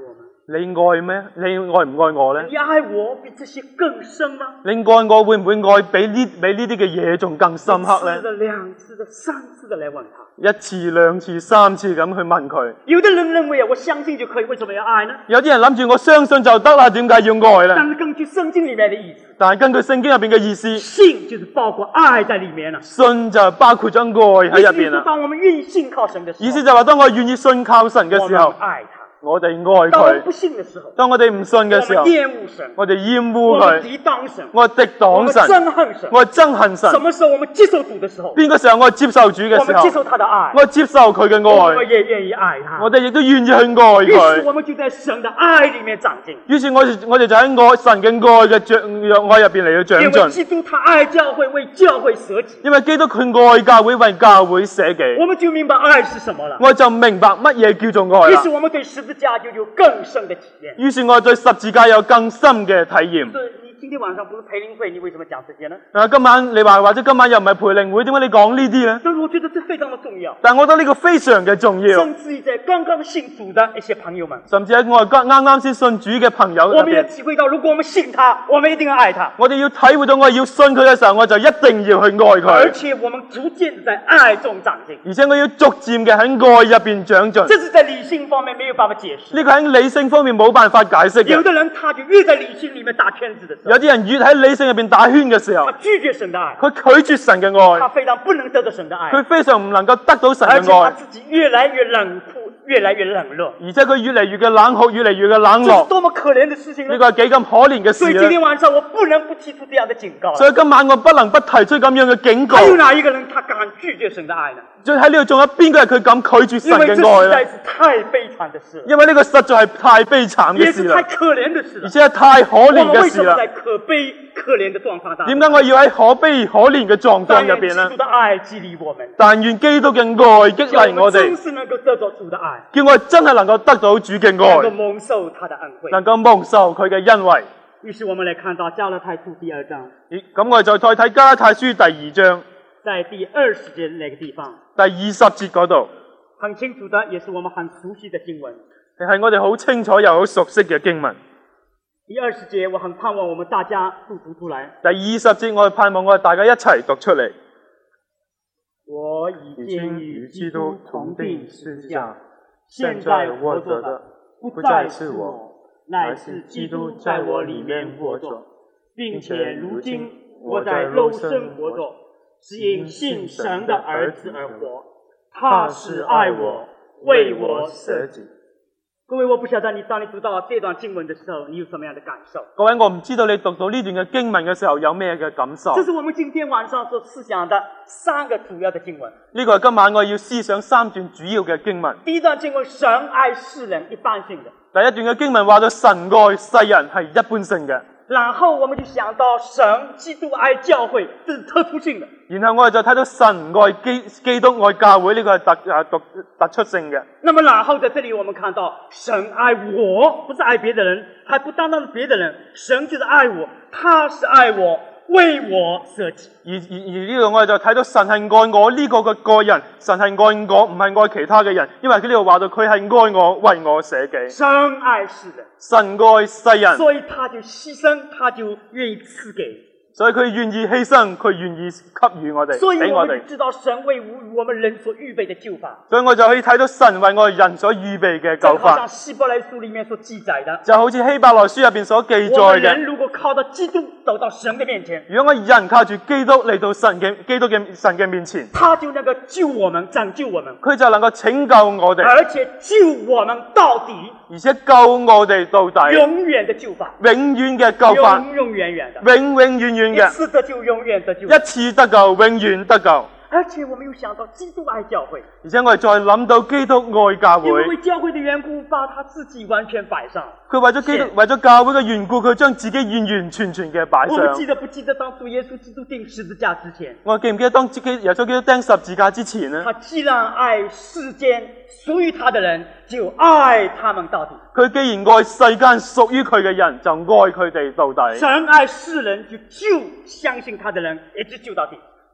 你愛咩？你愛唔愛我呢？ 你愛我比這些更深嗎？ 你愛我會唔會愛比呢啲嘅嘢仲更深刻呢？ 一次的、兩次的、三次的來問他。 一次、兩次、三次咁去問佢。 有的人認為我相信就可以，為什麼要愛呢？ 有啲人諗住我相信就得啦，點解要愛呢？ 但是根據聖經裏面的意思， 但係根據聖經入邊嘅意思， 信就是包括愛在裏面啦。 信就包括咗愛喺入邊啦。 當我們願意信靠神嘅時候， 意思就話當我願意信靠神嘅時候， 愛他。 我哋愛當我們佢。 不信嘅時候， 當我哋唔信嘅時候， 我們厭惡神， 我哋厭惡我們佢， 抵擋神， 我哋敵擋神， 我們憎恨神。 我憎恨神。 什麼時候我們接受主嘅時候？ 邊個時候我接受主嘅時候？ 我們接受他的愛， 我接受佢嘅我愛， 們也願意愛他。 我哋亦都願意去愛於是佢。 我們就在神的愛裏面長進。 於是我哋就喺神嘅愛嘅愛入邊嚟到長因為進。 基督他愛教會，為教會捨己。 因為基督佢愛教會，為教會捨己， 我們就明白愛是什麼了。 我就明白乜嘢叫做愛啦於是。我們對十字架就有更深的體驗。 於是我對十字架有更深嘅體驗。 所以你今天晚上不是培靈會，你為什麼講這些呢？ 今晚你話或者今晚又唔係培靈會，點解你講呢啲呢？ 但是我覺得這非常的重要。 但我覺得呢個非常嘅重要。 甚至於在剛剛信主的一些朋友們， 甚至喺我啱啱先信主嘅朋友入我們要邊， 體會到，如果我們信他，我們一定要愛他。 我哋要體會到我要信佢嘅時候，我就一定要去愛而佢， 且我們逐漸在愛中長進。 而且我要逐漸嘅喺愛入邊長進。 這是在理性方面沒有辦法解釋。 呢個喺理性方面冇辦法解釋嘅。 有的人他就越在理性裏面打圈子的時候， 有啲人越喺理性入邊打圈嘅時候他，拒絕神的愛， 佢拒絕神嘅愛， 他非常不能得到神的愛， 佢非常唔能夠得到神而且他嘅愛， 自己越來越冷酷，越來越冷落。 而且佢越嚟越嘅冷酷，越嚟越嘅冷這是落。 多麼可憐的事情呢！ 呢個係幾咁可憐嘅所以事咧。 今天晚上我不能不提出這樣的警告了。 所以今晚我不能不提出咁樣嘅警告。 還有哪一個人他敢拒絕神的愛呢？ 最喺呢度仲有邊個人佢敢拒絕因為這神嘅愛咧？ 實在是太悲慘的事了， 因為呢個實在係太悲慘嘅也是太事啦， 可憐的事了。 而且係太可憐我們為嘅事啦。 什麼在可悲可憐的狀況下？ 點解我要喺可悲可憐嘅狀況入邊呢但願基督？的愛激勵我們， 但願基督嘅愛激叫勵我哋， 真是能夠得到主的愛， 叫我哋真係能夠得到主嘅能夠愛， 蒙受他的恩惠。 能夠蒙受佢嘅恩惠。 於是我們來看到加拉太書第2章， 咁我哋再睇加拉太書第2章在第20節那個地方， 第20節嗰度， 很清楚的，也是我們很熟悉的經文。 係我哋好清楚又好熟悉嘅經文。 第20節，我很盼望我們大家都讀出來。 第20節，我哋盼望我哋大家一齊讀出嚟。 我已經與基督同釘十字架，現在活着的不再是我，乃是基督在我裏面活着，並且如今我在肉身活着，是因信神的兒子而活。他是愛我，為我捨己。各位，我不曉得當你讀到這段經文的時候，你有什麼樣的感受？ 各位，我唔知道你讀到呢段嘅經文嘅時候有咩嘅感受。 這是我們今天晚上所思想的3個主要的經文。 呢個係今晚我要思想3段主要嘅經文。 第一段經文，神愛世人，一般性的。 第一段嘅經文話到神愛世人係一般性嘅。 然後我們就想到神基督愛教會，這是特殊性的。 然後我哋就睇到神愛基督愛教會，呢個係突出性嘅。 那麼然後在這裡我們看到神愛我，不是愛別的人，還不單單是別的人，神就是愛我，他是愛我，為我捨己。 而呢度我哋就睇到神係愛我呢個嘅個人，神係愛我，唔係愛其他嘅人，因為佢呢度話到佢係愛我，為我捨己。 神愛世人， 神愛世人， 所以他就犧牲，他就願意賜給。 所以佢願意犧牲，佢願意給予我哋， 所以俾我哋我們就。知道神為我們人所預備的救法。 所以我就可以睇到神為我哋人所預備嘅救就好像法， 希伯來書裡面所記載的， 就好似希伯來書入邊所記我載們人嘅。 如果靠到基督走到神的面前， 如果我人靠住基督嚟到神嘅面前， 他就能夠救我們，拯救我們， 佢就能夠拯救我哋， 而且救我們到底， 而且救我哋到底， 永遠的救法， 永遠嘅救法， 永永遠遠的， 永永遠遠一嘅， 次得救，永遠得救。 一次得救，永遠得救。 而且我們又想到基督愛教會， 而且我哋再諗到基督愛教會， 因為為教會的緣故，把他自己完全擺上。 佢為咗基督，為咗教會嘅緣故，佢將自己完完全全嘅擺我們上。 記得不記得當主耶穌基督釘十字架之前， 我記唔記得當耶穌基督釘十字架之前呢？ 他既然愛世間屬於他的人，就愛他們到底。 佢既然愛世間屬於佢嘅人，就愛佢哋到底。 神愛世人，就救相信他的人，一直救到底。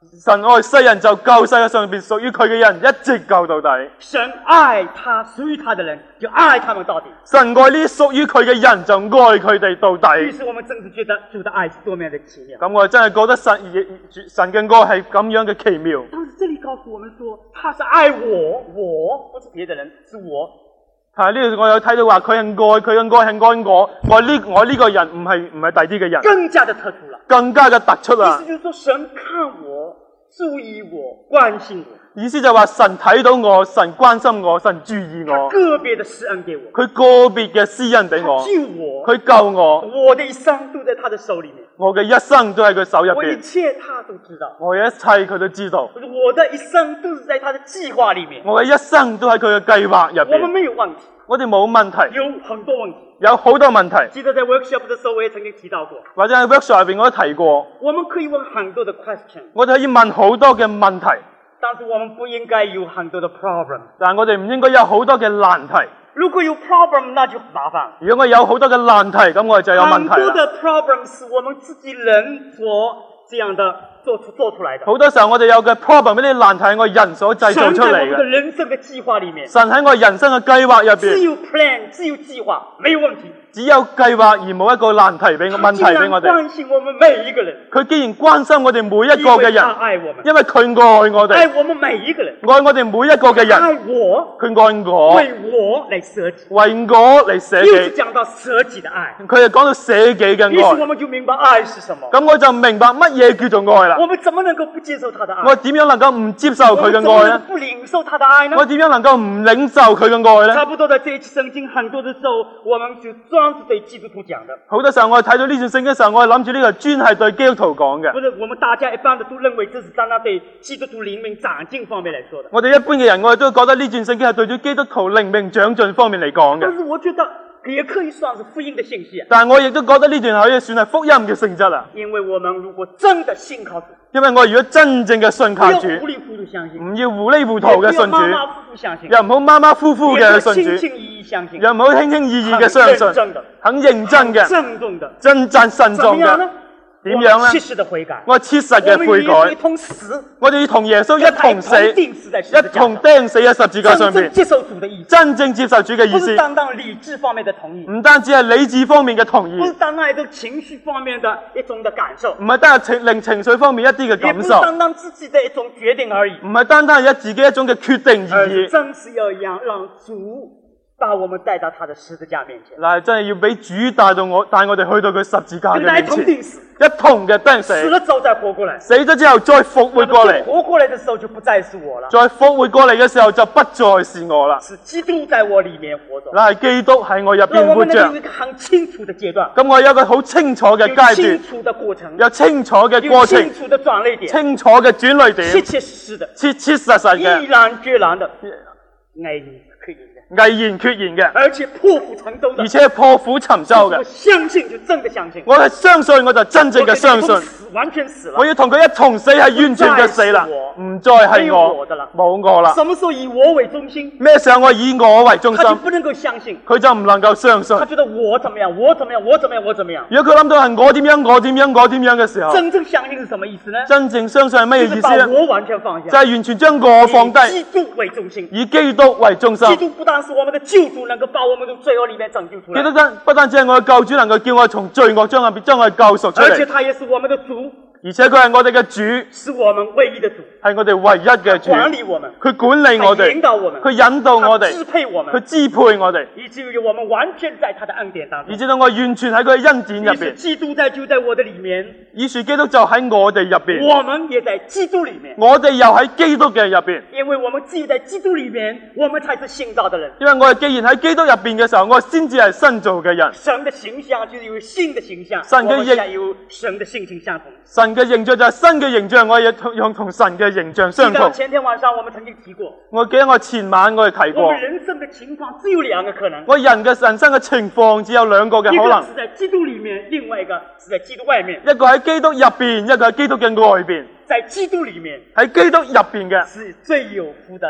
神愛世人，就救世界上邊屬於佢嘅人，一直救到底。 神愛他屬於他的人，就愛他們到底。 神愛呢啲屬於佢嘅人，就愛佢哋到底。 於是我們真是覺得主的愛是多麼的奇妙。 咁我真係覺得神嘅愛係咁樣嘅奇妙。 但是這裡告訴我們說，他是愛我不是別的人，是我。 係呢度我有睇到話，佢係愛，佢嘅愛係愛我呢個人，唔係第啲嘅人， 更加的突出了， 更加嘅突出啦。 意思就是說，神看我，注意我，關心我。 意思就係話神睇到我，神關心我，神注意我。 個別的施恩給我， 佢個別嘅施恩俾我， 他救我， 佢救我。 我的一生都在他的手裡面， 我嘅一生都喺佢手入我一邊， 切他都知道， 我嘅一切佢都知道。 我的一生都是在他的計劃裡面， 我嘅一生都喺佢嘅計劃入我們邊。 沒有問題， 我哋冇問題， 有很多問題。 有好多問題， 記得在 workshop 的時候，我也曾經提到過， 或者喺 workshop 入邊我都提過。 我們可以問很多的 question， 我哋可以問好多嘅問題， 但是我們不應該有很多的 problem。 但係我哋唔應該有好多嘅難題。 如果有 problem，那就麻煩。 如果我有好多嘅難題，咁我哋就有問題啦。 很多的 problem 是我們自己人所這樣的做出來的。 好多時候我哋有嘅 problem 呢啲難題係我人所製造出嚟神在我們的嘅。 人生的計劃裡面， 神喺我人生嘅計劃入邊， 只有 plan，只有計劃，沒有問題。 只有計劃而冇一個難題俾問題俾我哋。 他關心我們每一個人， 佢既然關心我哋每一個嘅人， 因為他愛我們， 因為佢愛我哋， 愛我們每一個人， 愛我哋每一個嘅人， 愛我， 佢愛我， 為我來捨己， 為我嚟捨又是己。 講到捨己的愛。 佢係講到捨己嘅於是我愛， 們就明白愛是什麼。 咁我就明白乜嘢叫做愛啦。 我們怎麼能夠不接受他的愛？ 我點樣能夠唔接受佢我們怎嘅愛呢？ 麼能夠不領受他的愛呢？ 我點樣能夠唔領受佢嘅愛呢？ 差不多在這一期聖經很多的時候，我們就專是對基督徒講的。 好多時候我哋睇到呢段聖經嘅時候，我係諗住呢個專係對基督徒講嘅。 不是我們大家一般的都認為這是單單對基督徒靈命長進方面來說的。 我哋一般嘅人，我哋都覺得呢段聖經係對住基督徒靈命長進方面嚟講嘅。 但是我覺得也可以算是福音的信息啊。 但係我亦都覺得呢段可以算係福音嘅性質啊。 因為我們如果真的信靠主， 因為我如果真正嘅信不靠主， 要糊裡糊塗相信， 唔要糊裡糊塗嘅信主， 也不要馬馬虎虎相信， 又唔好馬馬虎虎也不要嘅信主， 輕輕易易相信， 又唔好輕輕易易嘅相信， 很認真的， 很認真嘅， 鄭重的， 真真慎重嘅怎麼樣呢？。 點樣呢？ 切實的悔改， 我切實嘅悔我們與耶穌一改， 同死， 我哋要同耶穌一同死， 釘死在十字一架上， 同釘死喺十字架上邊， 真正接受主的意思， 真正接受主嘅意思不是，單單理智方面的同意， 唔單止係理智方面嘅同意， 不是單單一種情緒方面的一種的感受， 唔係單係情緒方面一啲嘅也不是感受， 單單自己的一種決定而已， 唔係單單係自己一種嘅決定而而是已。 真是要讓主把我們帶到他的十字架面前， 嗱，真係要俾主帶我哋去到佢十字架嘅跟他一面前， 同釘死， 一同嘅釘死， 死了之後再活過來， 死咗之後再復活過嚟， 活過來的時候就不再是我了， 再復活過嚟嘅時候就不再是我啦。 是基督在我裡面活着， 嗱，係基督喺我入邊讓我活着們能夠有一，個很清楚的階段， 咁我有一個好清楚嘅有階段， 清楚的過程， 有清楚嘅有過程清，楚的轉捩點， 清楚嘅轉捩切點， 切實實的， 切切實實毅嘅， 然決然的，毅然決然的， 毅然決然嘅， 而且破釜沉舟的， 而且係破釜沉舟我嘅。 相信就真的相信， 我係相信，我就真正嘅相信， 完全死了我。要同佢一同死，係完全嘅死啦，唔再係沒有我的啦冇我啦。 什麼時候以我為中心， 咩時候我以我為中心， 他就不能夠相信， 佢就唔能夠相信他。覺得我怎麼樣，我怎麼樣，我怎麼樣，我怎麼樣。 如果佢諗到係我點樣，我點樣，我點樣嘅時候， 真正相信是什麼意思呢？ 真正相信係乜嘢就是把意思呢？ 我完全放就下， 係完全將我放以低， 基督為中心。 以基督為中心。 基督不但是我們的救主，能夠把我們從罪惡裡面拯救出來， 基督不單止係我嘅救主，能夠叫我從罪惡將我救贖出而且嚟， 他也是我們的主， 而且佢係我哋嘅主， 是我們唯一的主， 係我哋唯一嘅主。 管理我們， 佢管理我他引哋， 導我們， 佢引導我他支哋， 配我們佢，支配我哋， 以至於我們完全在他的恩典當中。 以至到我完全喺佢嘅恩典入於是邊。 基督就在我的裡面， 以是基督就喺我哋入邊， 我們也在基督裡面。 我哋又喺基督嘅入邊。 因為我們只有在基督裡面，我們才是新造的人。 因為我哋既然喺基督入邊嘅時候，我先至係新造嘅人。 神的形象就是有新的形象， 神的我們現在有神的性情相同。 神嘅形象就係新嘅形象，我亦用同神嘅形象相同。 記得前天晚上我們曾經提過， 我記得我前晚我哋提過我們，人生的情況只有兩個可能， 我人嘅人生嘅情況只有兩個嘅可能一個是，在基督裡面，另外一個是在基督外面。 一個喺基督入邊，一個喺基督嘅外邊。 在基督裡面喺基督入邊嘅是最有福的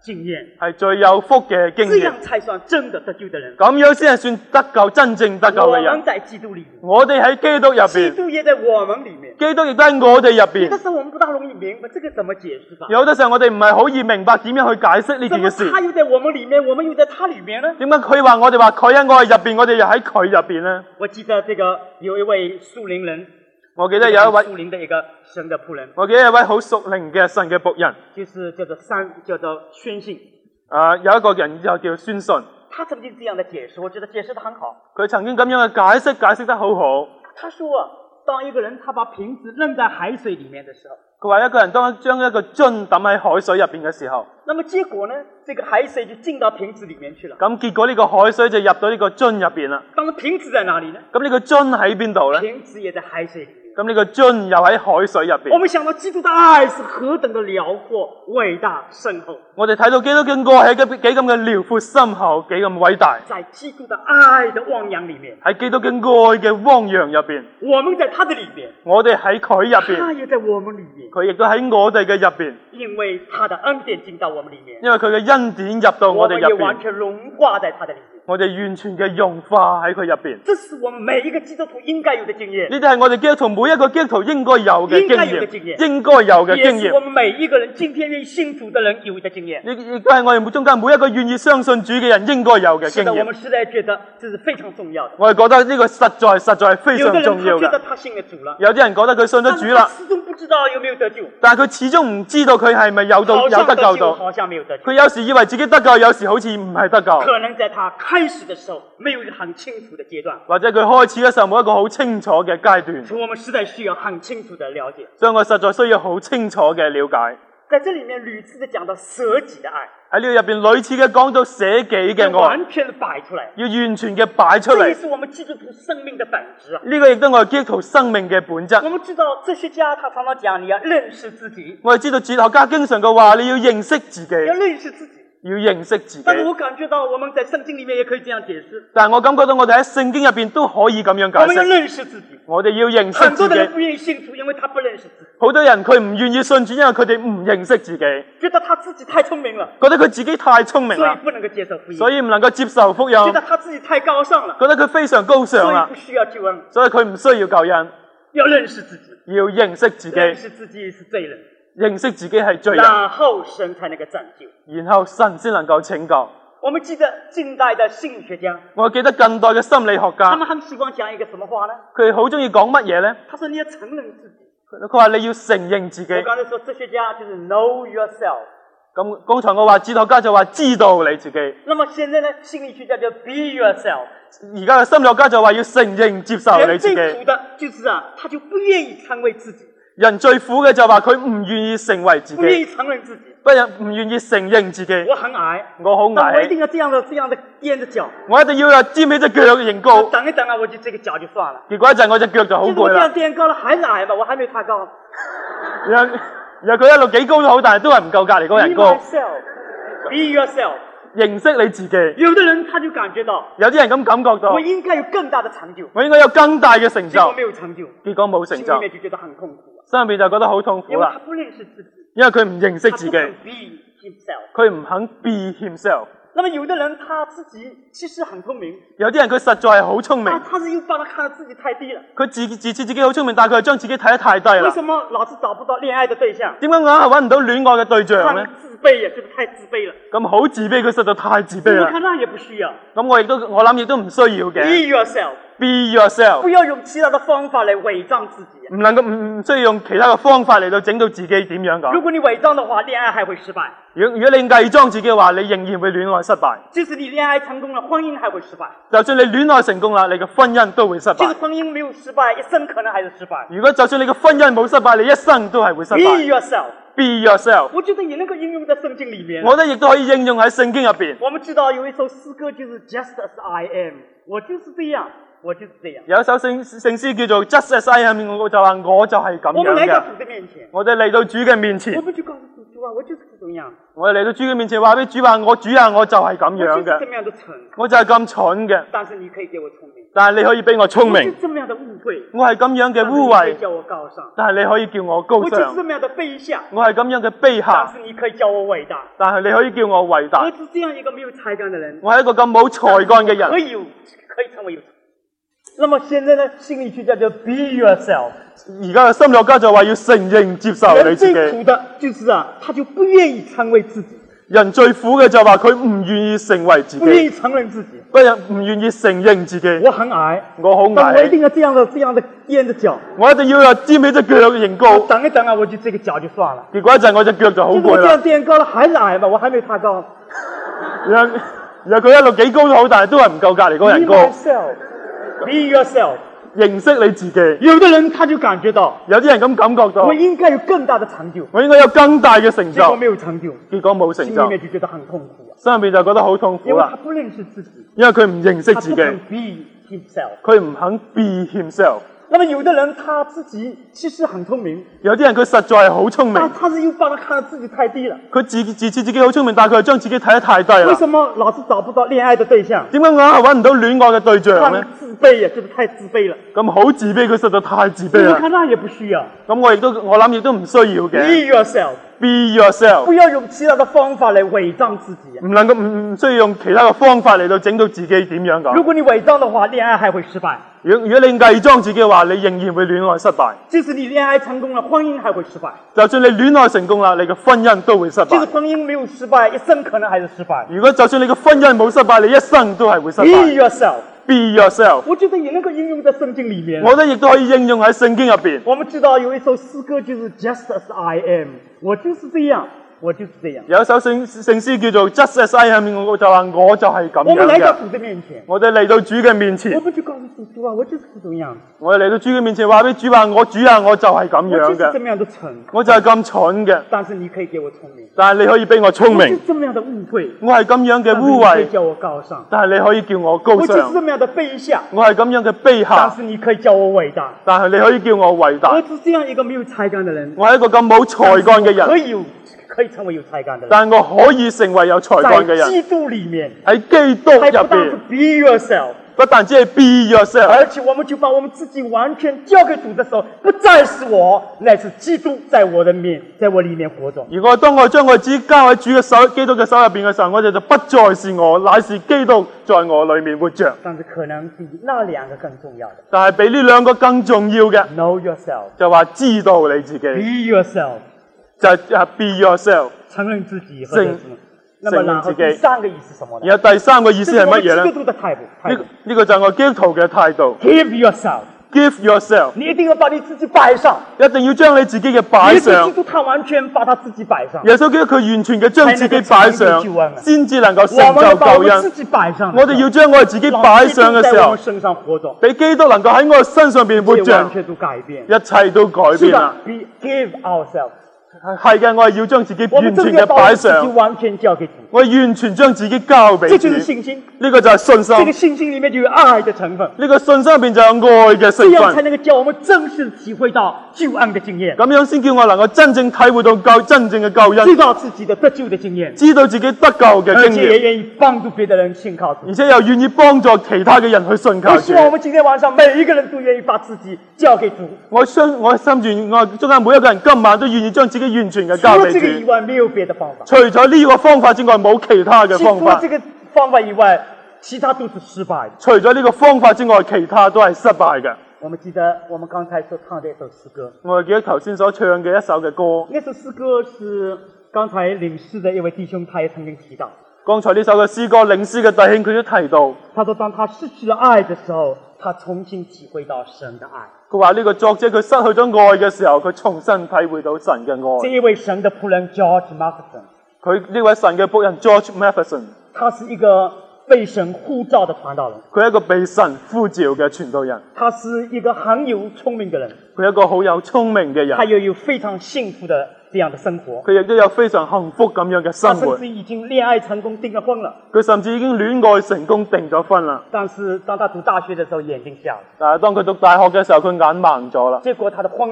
經驗， 係最有福嘅經驗。 這樣才算真的得救的人。 咁樣先係算得救、真正得救嘅人。 我們在基督裏面， 我哋喺基督入基邊， 督也在我們裏面。 基督亦都喺我哋入有邊的。時候我們不大容易明白，這個怎麼解釋法？ 有啲時候我哋唔係好易明白點樣去解釋呢怎麼件嘅事。 他又在我們裏面，我們又在他裏面呢？ 點解佢話我哋話佢喺我哋入邊，我哋又喺佢入邊呢？ 我記得這個有一位屬靈人， 我記得有一位， 屬靈的一個神的僕人， 我記得有一位好屬靈嘅神嘅僕人。 就是叫做宣信。 有一個人就叫宣信， 他曾經這樣的解釋，我覺得解釋得很好。 佢曾經咁樣嘅解釋得好好。 他說，當一個人他把瓶子扔在海水裏面的時候， 佢話一個人當將一個樽抌喺海水入邊嘅時候， 那麼結果呢，這個海水就進到瓶子裏面去了。 咁結果呢個海水就入到呢個樽入邊啦。 當瓶子在哪裏呢？ 咁呢個樽喺邊度呢？ 瓶子也在海水裏面。 咁呢個樽又喺海水入邊。 我們想到基督的愛是何等的遼闊、偉大、深厚。 我哋睇到基督嘅愛係幾咁嘅遼闊深厚，幾咁偉大。 在基督的愛的汪洋裏面， 喺基督嘅愛嘅汪洋入邊， 我們在他的裏面， 我哋喺佢入邊， 他也在我們裏面。 佢亦都喺我哋嘅入邊。 因為他的恩典進到我們裏面， 因為佢嘅恩典入到我們我哋入邊， 也完全融化在他的裏面。 我哋完全嘅融化喺佢入邊。 這是我們每一個基督徒應該有的經驗， 呢啲係我哋基督徒每一個基督徒應該有嘅經應該有嘅經驗驗，應該有嘅經驗。 也是我們每一個人今天願意信主的人有的經驗。 呢亦都係我哋中間每一個願意相信主嘅人應該有嘅經是的，我驗。 們實在覺得這是非常重要的。 我哋覺得呢個實在係非有的常重要嘅。 人他覺得他信了主了， 有啲人覺得佢信咗主但是他啦， 始終不知道有沒有得救， 但係佢始終唔知道佢係咪有好像得救到。 好像沒有得救。 佢有時以為自己得救，有時好似唔係得救。 可能在他開始的時候沒有一個很清楚的階段， 或者佢開始嘅時候冇一個好清楚嘅階段， 所以我們實在需要很清楚的了解。 所以我實在需要好清楚嘅了解。 在這裏面屢次的講到捨己的愛， 喺呢個入邊屢次嘅講到捨己嘅愛， 完全擺出來， 要完全嘅擺出嚟。 這也是我們基督徒生命的本質啊。 呢個亦都係我哋基督徒生命嘅本質。 我們知道哲學家他常常講你要認識自己， 我哋知道哲學家經常嘅話，你要認識自己， 要認識自己。 要認識自己。 但是我感覺到我們在聖經裏面也可以這樣解釋， 但係我感覺到我哋喺聖經入邊都可以咁樣解我們要釋。 認識自己。 我哋要認識很多自己。 的人不願意信主，因為他不認識自己， 好多人佢唔願意信主，因為佢哋唔認識自己， 覺得他自己太聰明了， 覺得佢自己太聰明啦， 所以不能夠接受福音， 所以唔能夠接受福音， 覺得他自己太高尚了， 覺得佢非常高尚啦所以不，需要救恩。 所以佢唔需要救恩， 要認識自己， 要認識自己， 認識自己是罪人， 認識自己係罪人， 然後神才能夠拯救。 然後神先能夠拯救。 我們記得近代的心理學家， 我記得近代嘅心理學他家， 們很喜歡講一個什麼話呢？ 佢好中意講乜嘢呢？ 他說你要承認自己。 佢話你要承認自己。 我剛才說哲學家就是 know yourself， 咁剛才我話哲學家就話知道你自己， 那麼現在呢，心理學家就 be yourself。 而家嘅心理學家就話要承認接受你人自己。 最苦的就是他就不願意成為自己， 人最苦嘅就話佢唔願意成為自不願意己， 承認自己。 唔願意承認自己。 我很矮， 我好但我一定矮， 要這樣的踮着腳。 我一定要尖起隻腳型高。 等一等啊，我就這個腳就算了。 結果一陣我隻腳就好攰啦就是我這樣。墊高了還是矮嘛，我還沒他高。 然後佢一路幾高都好，但係都係唔夠隔離嗰個 Be 人高。 myself, be yourself。 認識你自己。 有的人他就感覺到， 有啲人咁感覺到我，應該有更大的成就， 我應該有更大嘅成就， 結果沒有成就， 結果冇成就， 心裏面就覺得很痛苦， 心入邊就覺得好痛苦因為他啦。 不認識自己， 因為佢唔認識自己， 他不肯 be himself。 佢唔肯 be himself。 那麼有的人他自己其實很聰明， 有啲人佢實在係好聰明， 他是又把他看得自己太低了。 佢自恃自己好聰明，但係佢係將自己睇得太低啦。 為什麼老是找不到戀愛的對象？ 點解硬係揾唔到戀愛嘅對象呢很？自卑呀，就是太自卑了。 咁好自卑，佢實在太自卑啦。 我看那也不需要咁我諗亦都唔需要 ，be 嘅。 yourself， Be yourself， 不要用其他的方法來偽裝自己。 唔能夠唔需要用其他嘅方法嚟到整到自己點樣講。 如果你偽裝的話，戀愛還會失敗； 如果你偽裝自己嘅話，你仍然會戀愛失敗。 即使你戀愛成功了，婚姻還會失敗； 就算你戀愛成功啦，你嘅婚姻都會失即使敗。 婚姻沒有失敗，一生可能還是失敗。 如果就算你嘅婚姻冇失敗，你一生都係會失 Be 敗。 yourself， Be yourself， 我覺得也能夠應用在聖經裏面。 我覺得亦都可以應用喺聖經入邊。 我們知道有一首詩歌就是 Just as I am，我就是這樣，我就是這樣。 有一首聖詩叫做 Just as I am，我就話我就係咁我們來到樣嘅。 主的面前， 我哋嚟到主嘅面前我，們就告訴主啊，我就是这种样子， 我哋嚟到主嘅面前話俾主話，我主啊，我就係咁我就是樣嘅这，么样的蠢， 我就係咁蠢嘅。 但是你可以给我聪明， 但係你可以俾我聰明我是，这么样的污秽， 我係咁樣嘅污穢， 但是你可以叫我高尚， 但係你可以叫我高我就是尚。 这么样的卑下， 我係咁樣嘅卑但下， 是你可以叫我伟大。 但係你可以叫我偉大我。是这样一个没有才干的人， 我係一個咁冇才幹嘅人， 可以成为有才。那么现在呢，心理学家就 be yourself。 而家嘅心理學家就話要承認接受你人自己。 最苦的就是他就不愿意成为自己， 人最苦嘅就話佢唔願意成為自己， 不愿意承认自己。 唔願意承認自己。 我很矮， 我好矮， 但我一定要这樣的踮着腳。 我一定要有尖起隻腳嘅形高。 等一等啊，我就這個腳就算了。 結果一陣我隻腳就好攰啦就是我這樣。墊高了，還是矮嘛，我還沒他高。 然後佢一路幾高都好，但係都係唔夠隔離嗰個人 Be 高。 myself, be yourself。 認識你自己。 有的人他就感覺到， 有啲人咁感覺到我，應該有更大的成就， 我應該有更大嘅成就， 結果沒有成就， 結果冇成心裡就， 面就覺得很痛苦啊， 心入邊就覺得好痛苦啦因為他。不認識自己， 因為佢唔認識自己， 他不肯 be himself。 佢唔肯 be himself。 那麼有的人他自己其實很聰明， 有啲人佢實在係好聰明， 但他是又把他看得自己太低了。 佢自恃自己好聰明，但係佢係將自己睇得太低啦。 為什麼老是找不到戀愛的對象？ 點解我硬係揾唔到戀愛嘅對象他呢？ 自卑呀，就是太自卑了。 咁好自卑，佢實在太自卑啦。 我看那也不需要咁我諗亦都唔需要嘅。 ，be yourself， Be yourself， 不要用其他的方法來偽裝自己。 唔能夠唔需要用其他嘅方法嚟到整到自己點樣講。 如果你偽裝的話，戀愛還會失敗； 如果你偽裝自己嘅話，你仍然會戀愛失敗。 即使你戀愛成功了，婚姻還會失敗； 就算你戀愛成功啦，你嘅婚姻都會失即使敗。 婚姻沒有失敗，一生可能還是失敗。 如果就算你嘅婚姻冇失敗，你一生都係會失 Be 敗。 yourself， Be yourself， 我覺得也能夠應用在聖經裏面。 我覺得亦都可以應用喺聖經入邊。 我們知道有一首詩歌就是 Just as I am，我就是這樣，我就是這樣。 有一首聖詩叫做 Just as I am，我就話我就係咁我們來到樣嘅。 主的面前， 我哋嚟到主嘅面我前， 們就告訴主啊，我就是這種樣子， 我哋嚟到主嘅面前話俾主話，我主啊，我就係咁我就樣嘅， 是這麼樣的蠢， 我就係咁蠢嘅。 但是你可以給我聰明。 但係你可以俾我聰我是明， 這麼樣的誤會， 我係咁樣嘅但是污穢， 你可以叫我高尚。 但係你可以叫我高我就是尚。 這麼樣的卑下， 我係咁樣嘅卑但下， 是你可以叫我偉大。 但係你可以叫我偉大我。是這樣一個沒有才幹的人， 我係一個咁冇才幹嘅但是我人， 可以成為有才幹的人。 但我可以成為有才幹嘅人。 在基督裡面， 喺基督入還不但是邊， be yourself， 不但只係 be yourself， 而且我們就把我們自己完全交給主的時候，不再是我，乃是基督在我裡面活着。 當我將我自己交喺主嘅手、基督嘅手入邊嘅時候，我哋就不再是我，乃是基督在我裡面活着。 但是可能比那兩個更重要的但係比呢兩個更重要嘅， ，know yourself， 就話知道你自己， be yourself， 就係 be yourself。 承認自己或者什麼。那麼然後承認自己第三個意思是什麼呢？ 然後第三個意思係乜嘢呢？ 這是我們基督徒的態度。 呢個就係我基督徒嘅態度。 Give yourself， Give yourself， 你一定要把你自己擺上。 一定要將你自己嘅擺耶穌上基。督他完全把他自己擺上， 耶穌基督佢完全嘅將自己擺上，先至能夠成我們要就救恩把我們自。己擺上。 我哋要將我哋自己擺上嘅時候讓基督在我們，身上活着， 俾基督能夠喺我身上邊活着， 一切完全都改變。 一切都改是變啦的。，give ourselves， 係嘅，我係要將自己我完全嘅們真的要把我擺們自己上， 完全交給主， 我完全將自己交俾主。 這就是信心。 呢個就係信心， 這個信心裡面就有愛的成分， 呢個信心入邊就有愛嘅這成樣才分。 能夠叫我們真實體會到救恩的經驗， 咁樣先叫我能夠真正體會到真正嘅救知恩， 道自己的得救的經驗， 知道自己得救嘅而經驗， 且也願意幫助別的人信靠主。 而且又願意幫助其他嘅人去信靠主我希。望我們今天晚上每一個人都願意把自己交給主， 我心住我中間每一個人今晚都願意將自己完全嘅除交俾了這個以主。 外沒有別的方法。 除咗呢個方法之外，冇其他嘅方法。 除了這個方法以外，其他都是失敗的。 除咗呢個方法之外，其他都係失敗嘅。 我們記得我們剛才所唱的一首詩歌， 我記得頭先所唱嘅一首嘅歌， 那首詩歌是剛才領詩的一位弟兄，他也曾經提到， 剛才呢首嘅詩歌，領詩嘅弟兄佢都提到， 他說當他失去了愛的時候，他重新體會到神的愛。 佢話呢個作者佢失去咗愛嘅時候，佢重新體會到神嘅愛。 這一位神的僕人 George Matheson， 佢呢位神嘅僕人 George Matheson， 他是一個被神呼召的傳道人， 佢係一個被神呼召嘅傳道人， 他是一個很有聰明的人， 佢係一個好有聰明嘅人他，又有非常幸福的這樣的生活。 佢亦都有非常幸福咁樣嘅生活他甚至。已經戀愛成功訂了婚了， 佢甚至已經戀愛成功訂咗婚啦， 但是當他讀大學的時候眼睛瞎了， 但係當佢讀大學嘅時候，佢眼盲咗啦。 結果他的婚約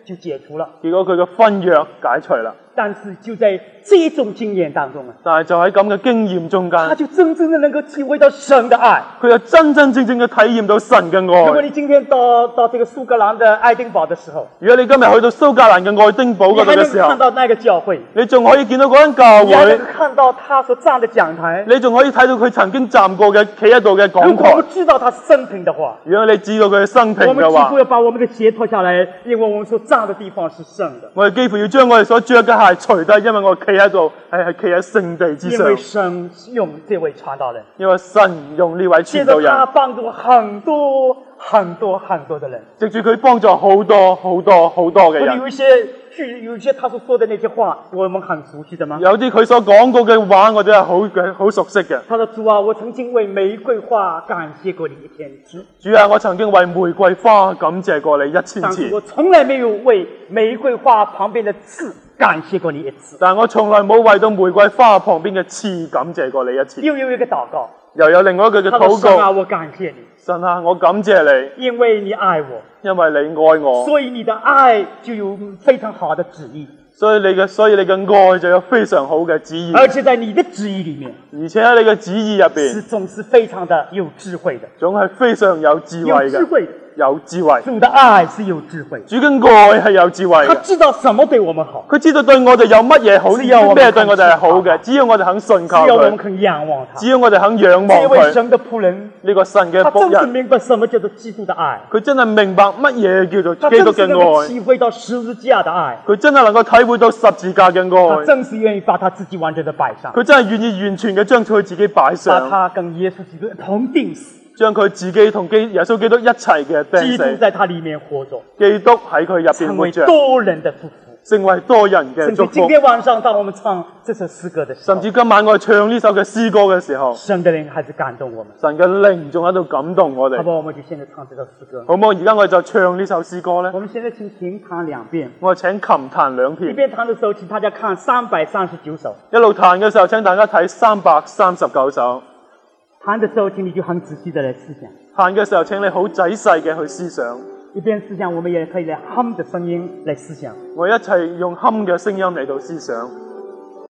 就解除了。 結果佢嘅婚約解除啦。 但是就在這種經驗當中啊， 但係就喺咁嘅經驗中間， 他就真正的能夠體會到神的愛。 佢就真真正正嘅體驗到神嘅愛。 如果你今天到這個蘇格蘭的愛丁堡的時候， 如果你今日去到蘇格蘭嘅愛丁堡嗰度嘅時候， 你還能看到那個教會， 你仲可以見到嗰間教你還能會， 看到他所站的講台， 你仲可以睇到佢曾經站過嘅企喺度嘅講如果不台。 知道他生平的話， 如果你知道佢嘅生平我們幾嘅話乎，要把我們的鞋脫下來，因為我們所站的地方是聖的。 我哋幾乎要將我哋所着嘅鞋除低，因為我企喺度係企喺聖地之上。 因為神用這位傳道人， 因為神用呢位傳道接着他人， 幫助很多的人。 藉住佢幫助好多嘅人。 有一些他所說的那些話，我們很熟悉的嗎？ 有啲佢所講過嘅話，我哋係好熟悉嘅。 他說：主啊，我曾經為玫瑰花感謝過你1000次。 主啊，我曾經為玫瑰花感謝過你1000次。 但是我從來沒有為玫瑰花旁邊的刺感謝過你1次。 但我從來冇為到玫瑰花旁邊嘅刺感謝過你1次。 又有一個禱告， 又有另外一句嘅禱他說：神啊， 告。 我感謝你， 神啊，我感謝你， 因為你愛我， 因為你愛我， 所以你的愛就有非常好的旨意。 所以你嘅愛就有非常好嘅旨意。 而且在你的旨意裏面， 而且喺你嘅旨意入邊， 總是非常的有智慧的， 總係非常有智慧嘅。有智慧， 主的愛是有智慧， 主嘅愛係有智慧他嘅。 知道什麼對我們好， 佢知道對我哋有乜嘢好， 只要我們咩對我哋係好嘅，只要我哋肯信靠只要我們佢， 肯仰望他。 只要我哋肯仰望佢。 這位神的僕人， 呢個神嘅他真是僕人， 明白什麼叫做基督的愛， 佢真係明白乜嘢叫做他基督真是能夠嘅愛， 體會到十字架的愛， 佢真係能夠體會到十字架嘅他愛， 真是願意把他自己完全的擺上， 佢真係願意完全嘅將佢自己擺把上， 他跟耶穌基督同釘死， 將佢自己同耶穌基督一齊嘅釘基督死， 在他裏面活着， 基督喺佢入邊成為活着， 多人的祝福。 成為多人嘅祝福。 甚至今天晚上當我們唱這首詩歌的時候， 甚至今晚我哋唱呢首嘅詩歌嘅時候， 神的靈還是感動我們。 神嘅靈仲喺度感動我哋。 好不好？我們就現在唱這首詩歌。 好唔好？而家我哋就唱呢首詩歌咧。 我們現在請琴彈2遍， 我哋請琴彈2 一遍。 邊彈的時候，請大家看339首。 一路彈嘅時候，請大家睇339首。 彈的時候，請你就很仔細的來思想。 彈嘅時候，請你好仔細嘅去思想。 一邊思想，我們也可以來哼的聲音來思想。 我一齊用哼嘅聲音嚟到思想。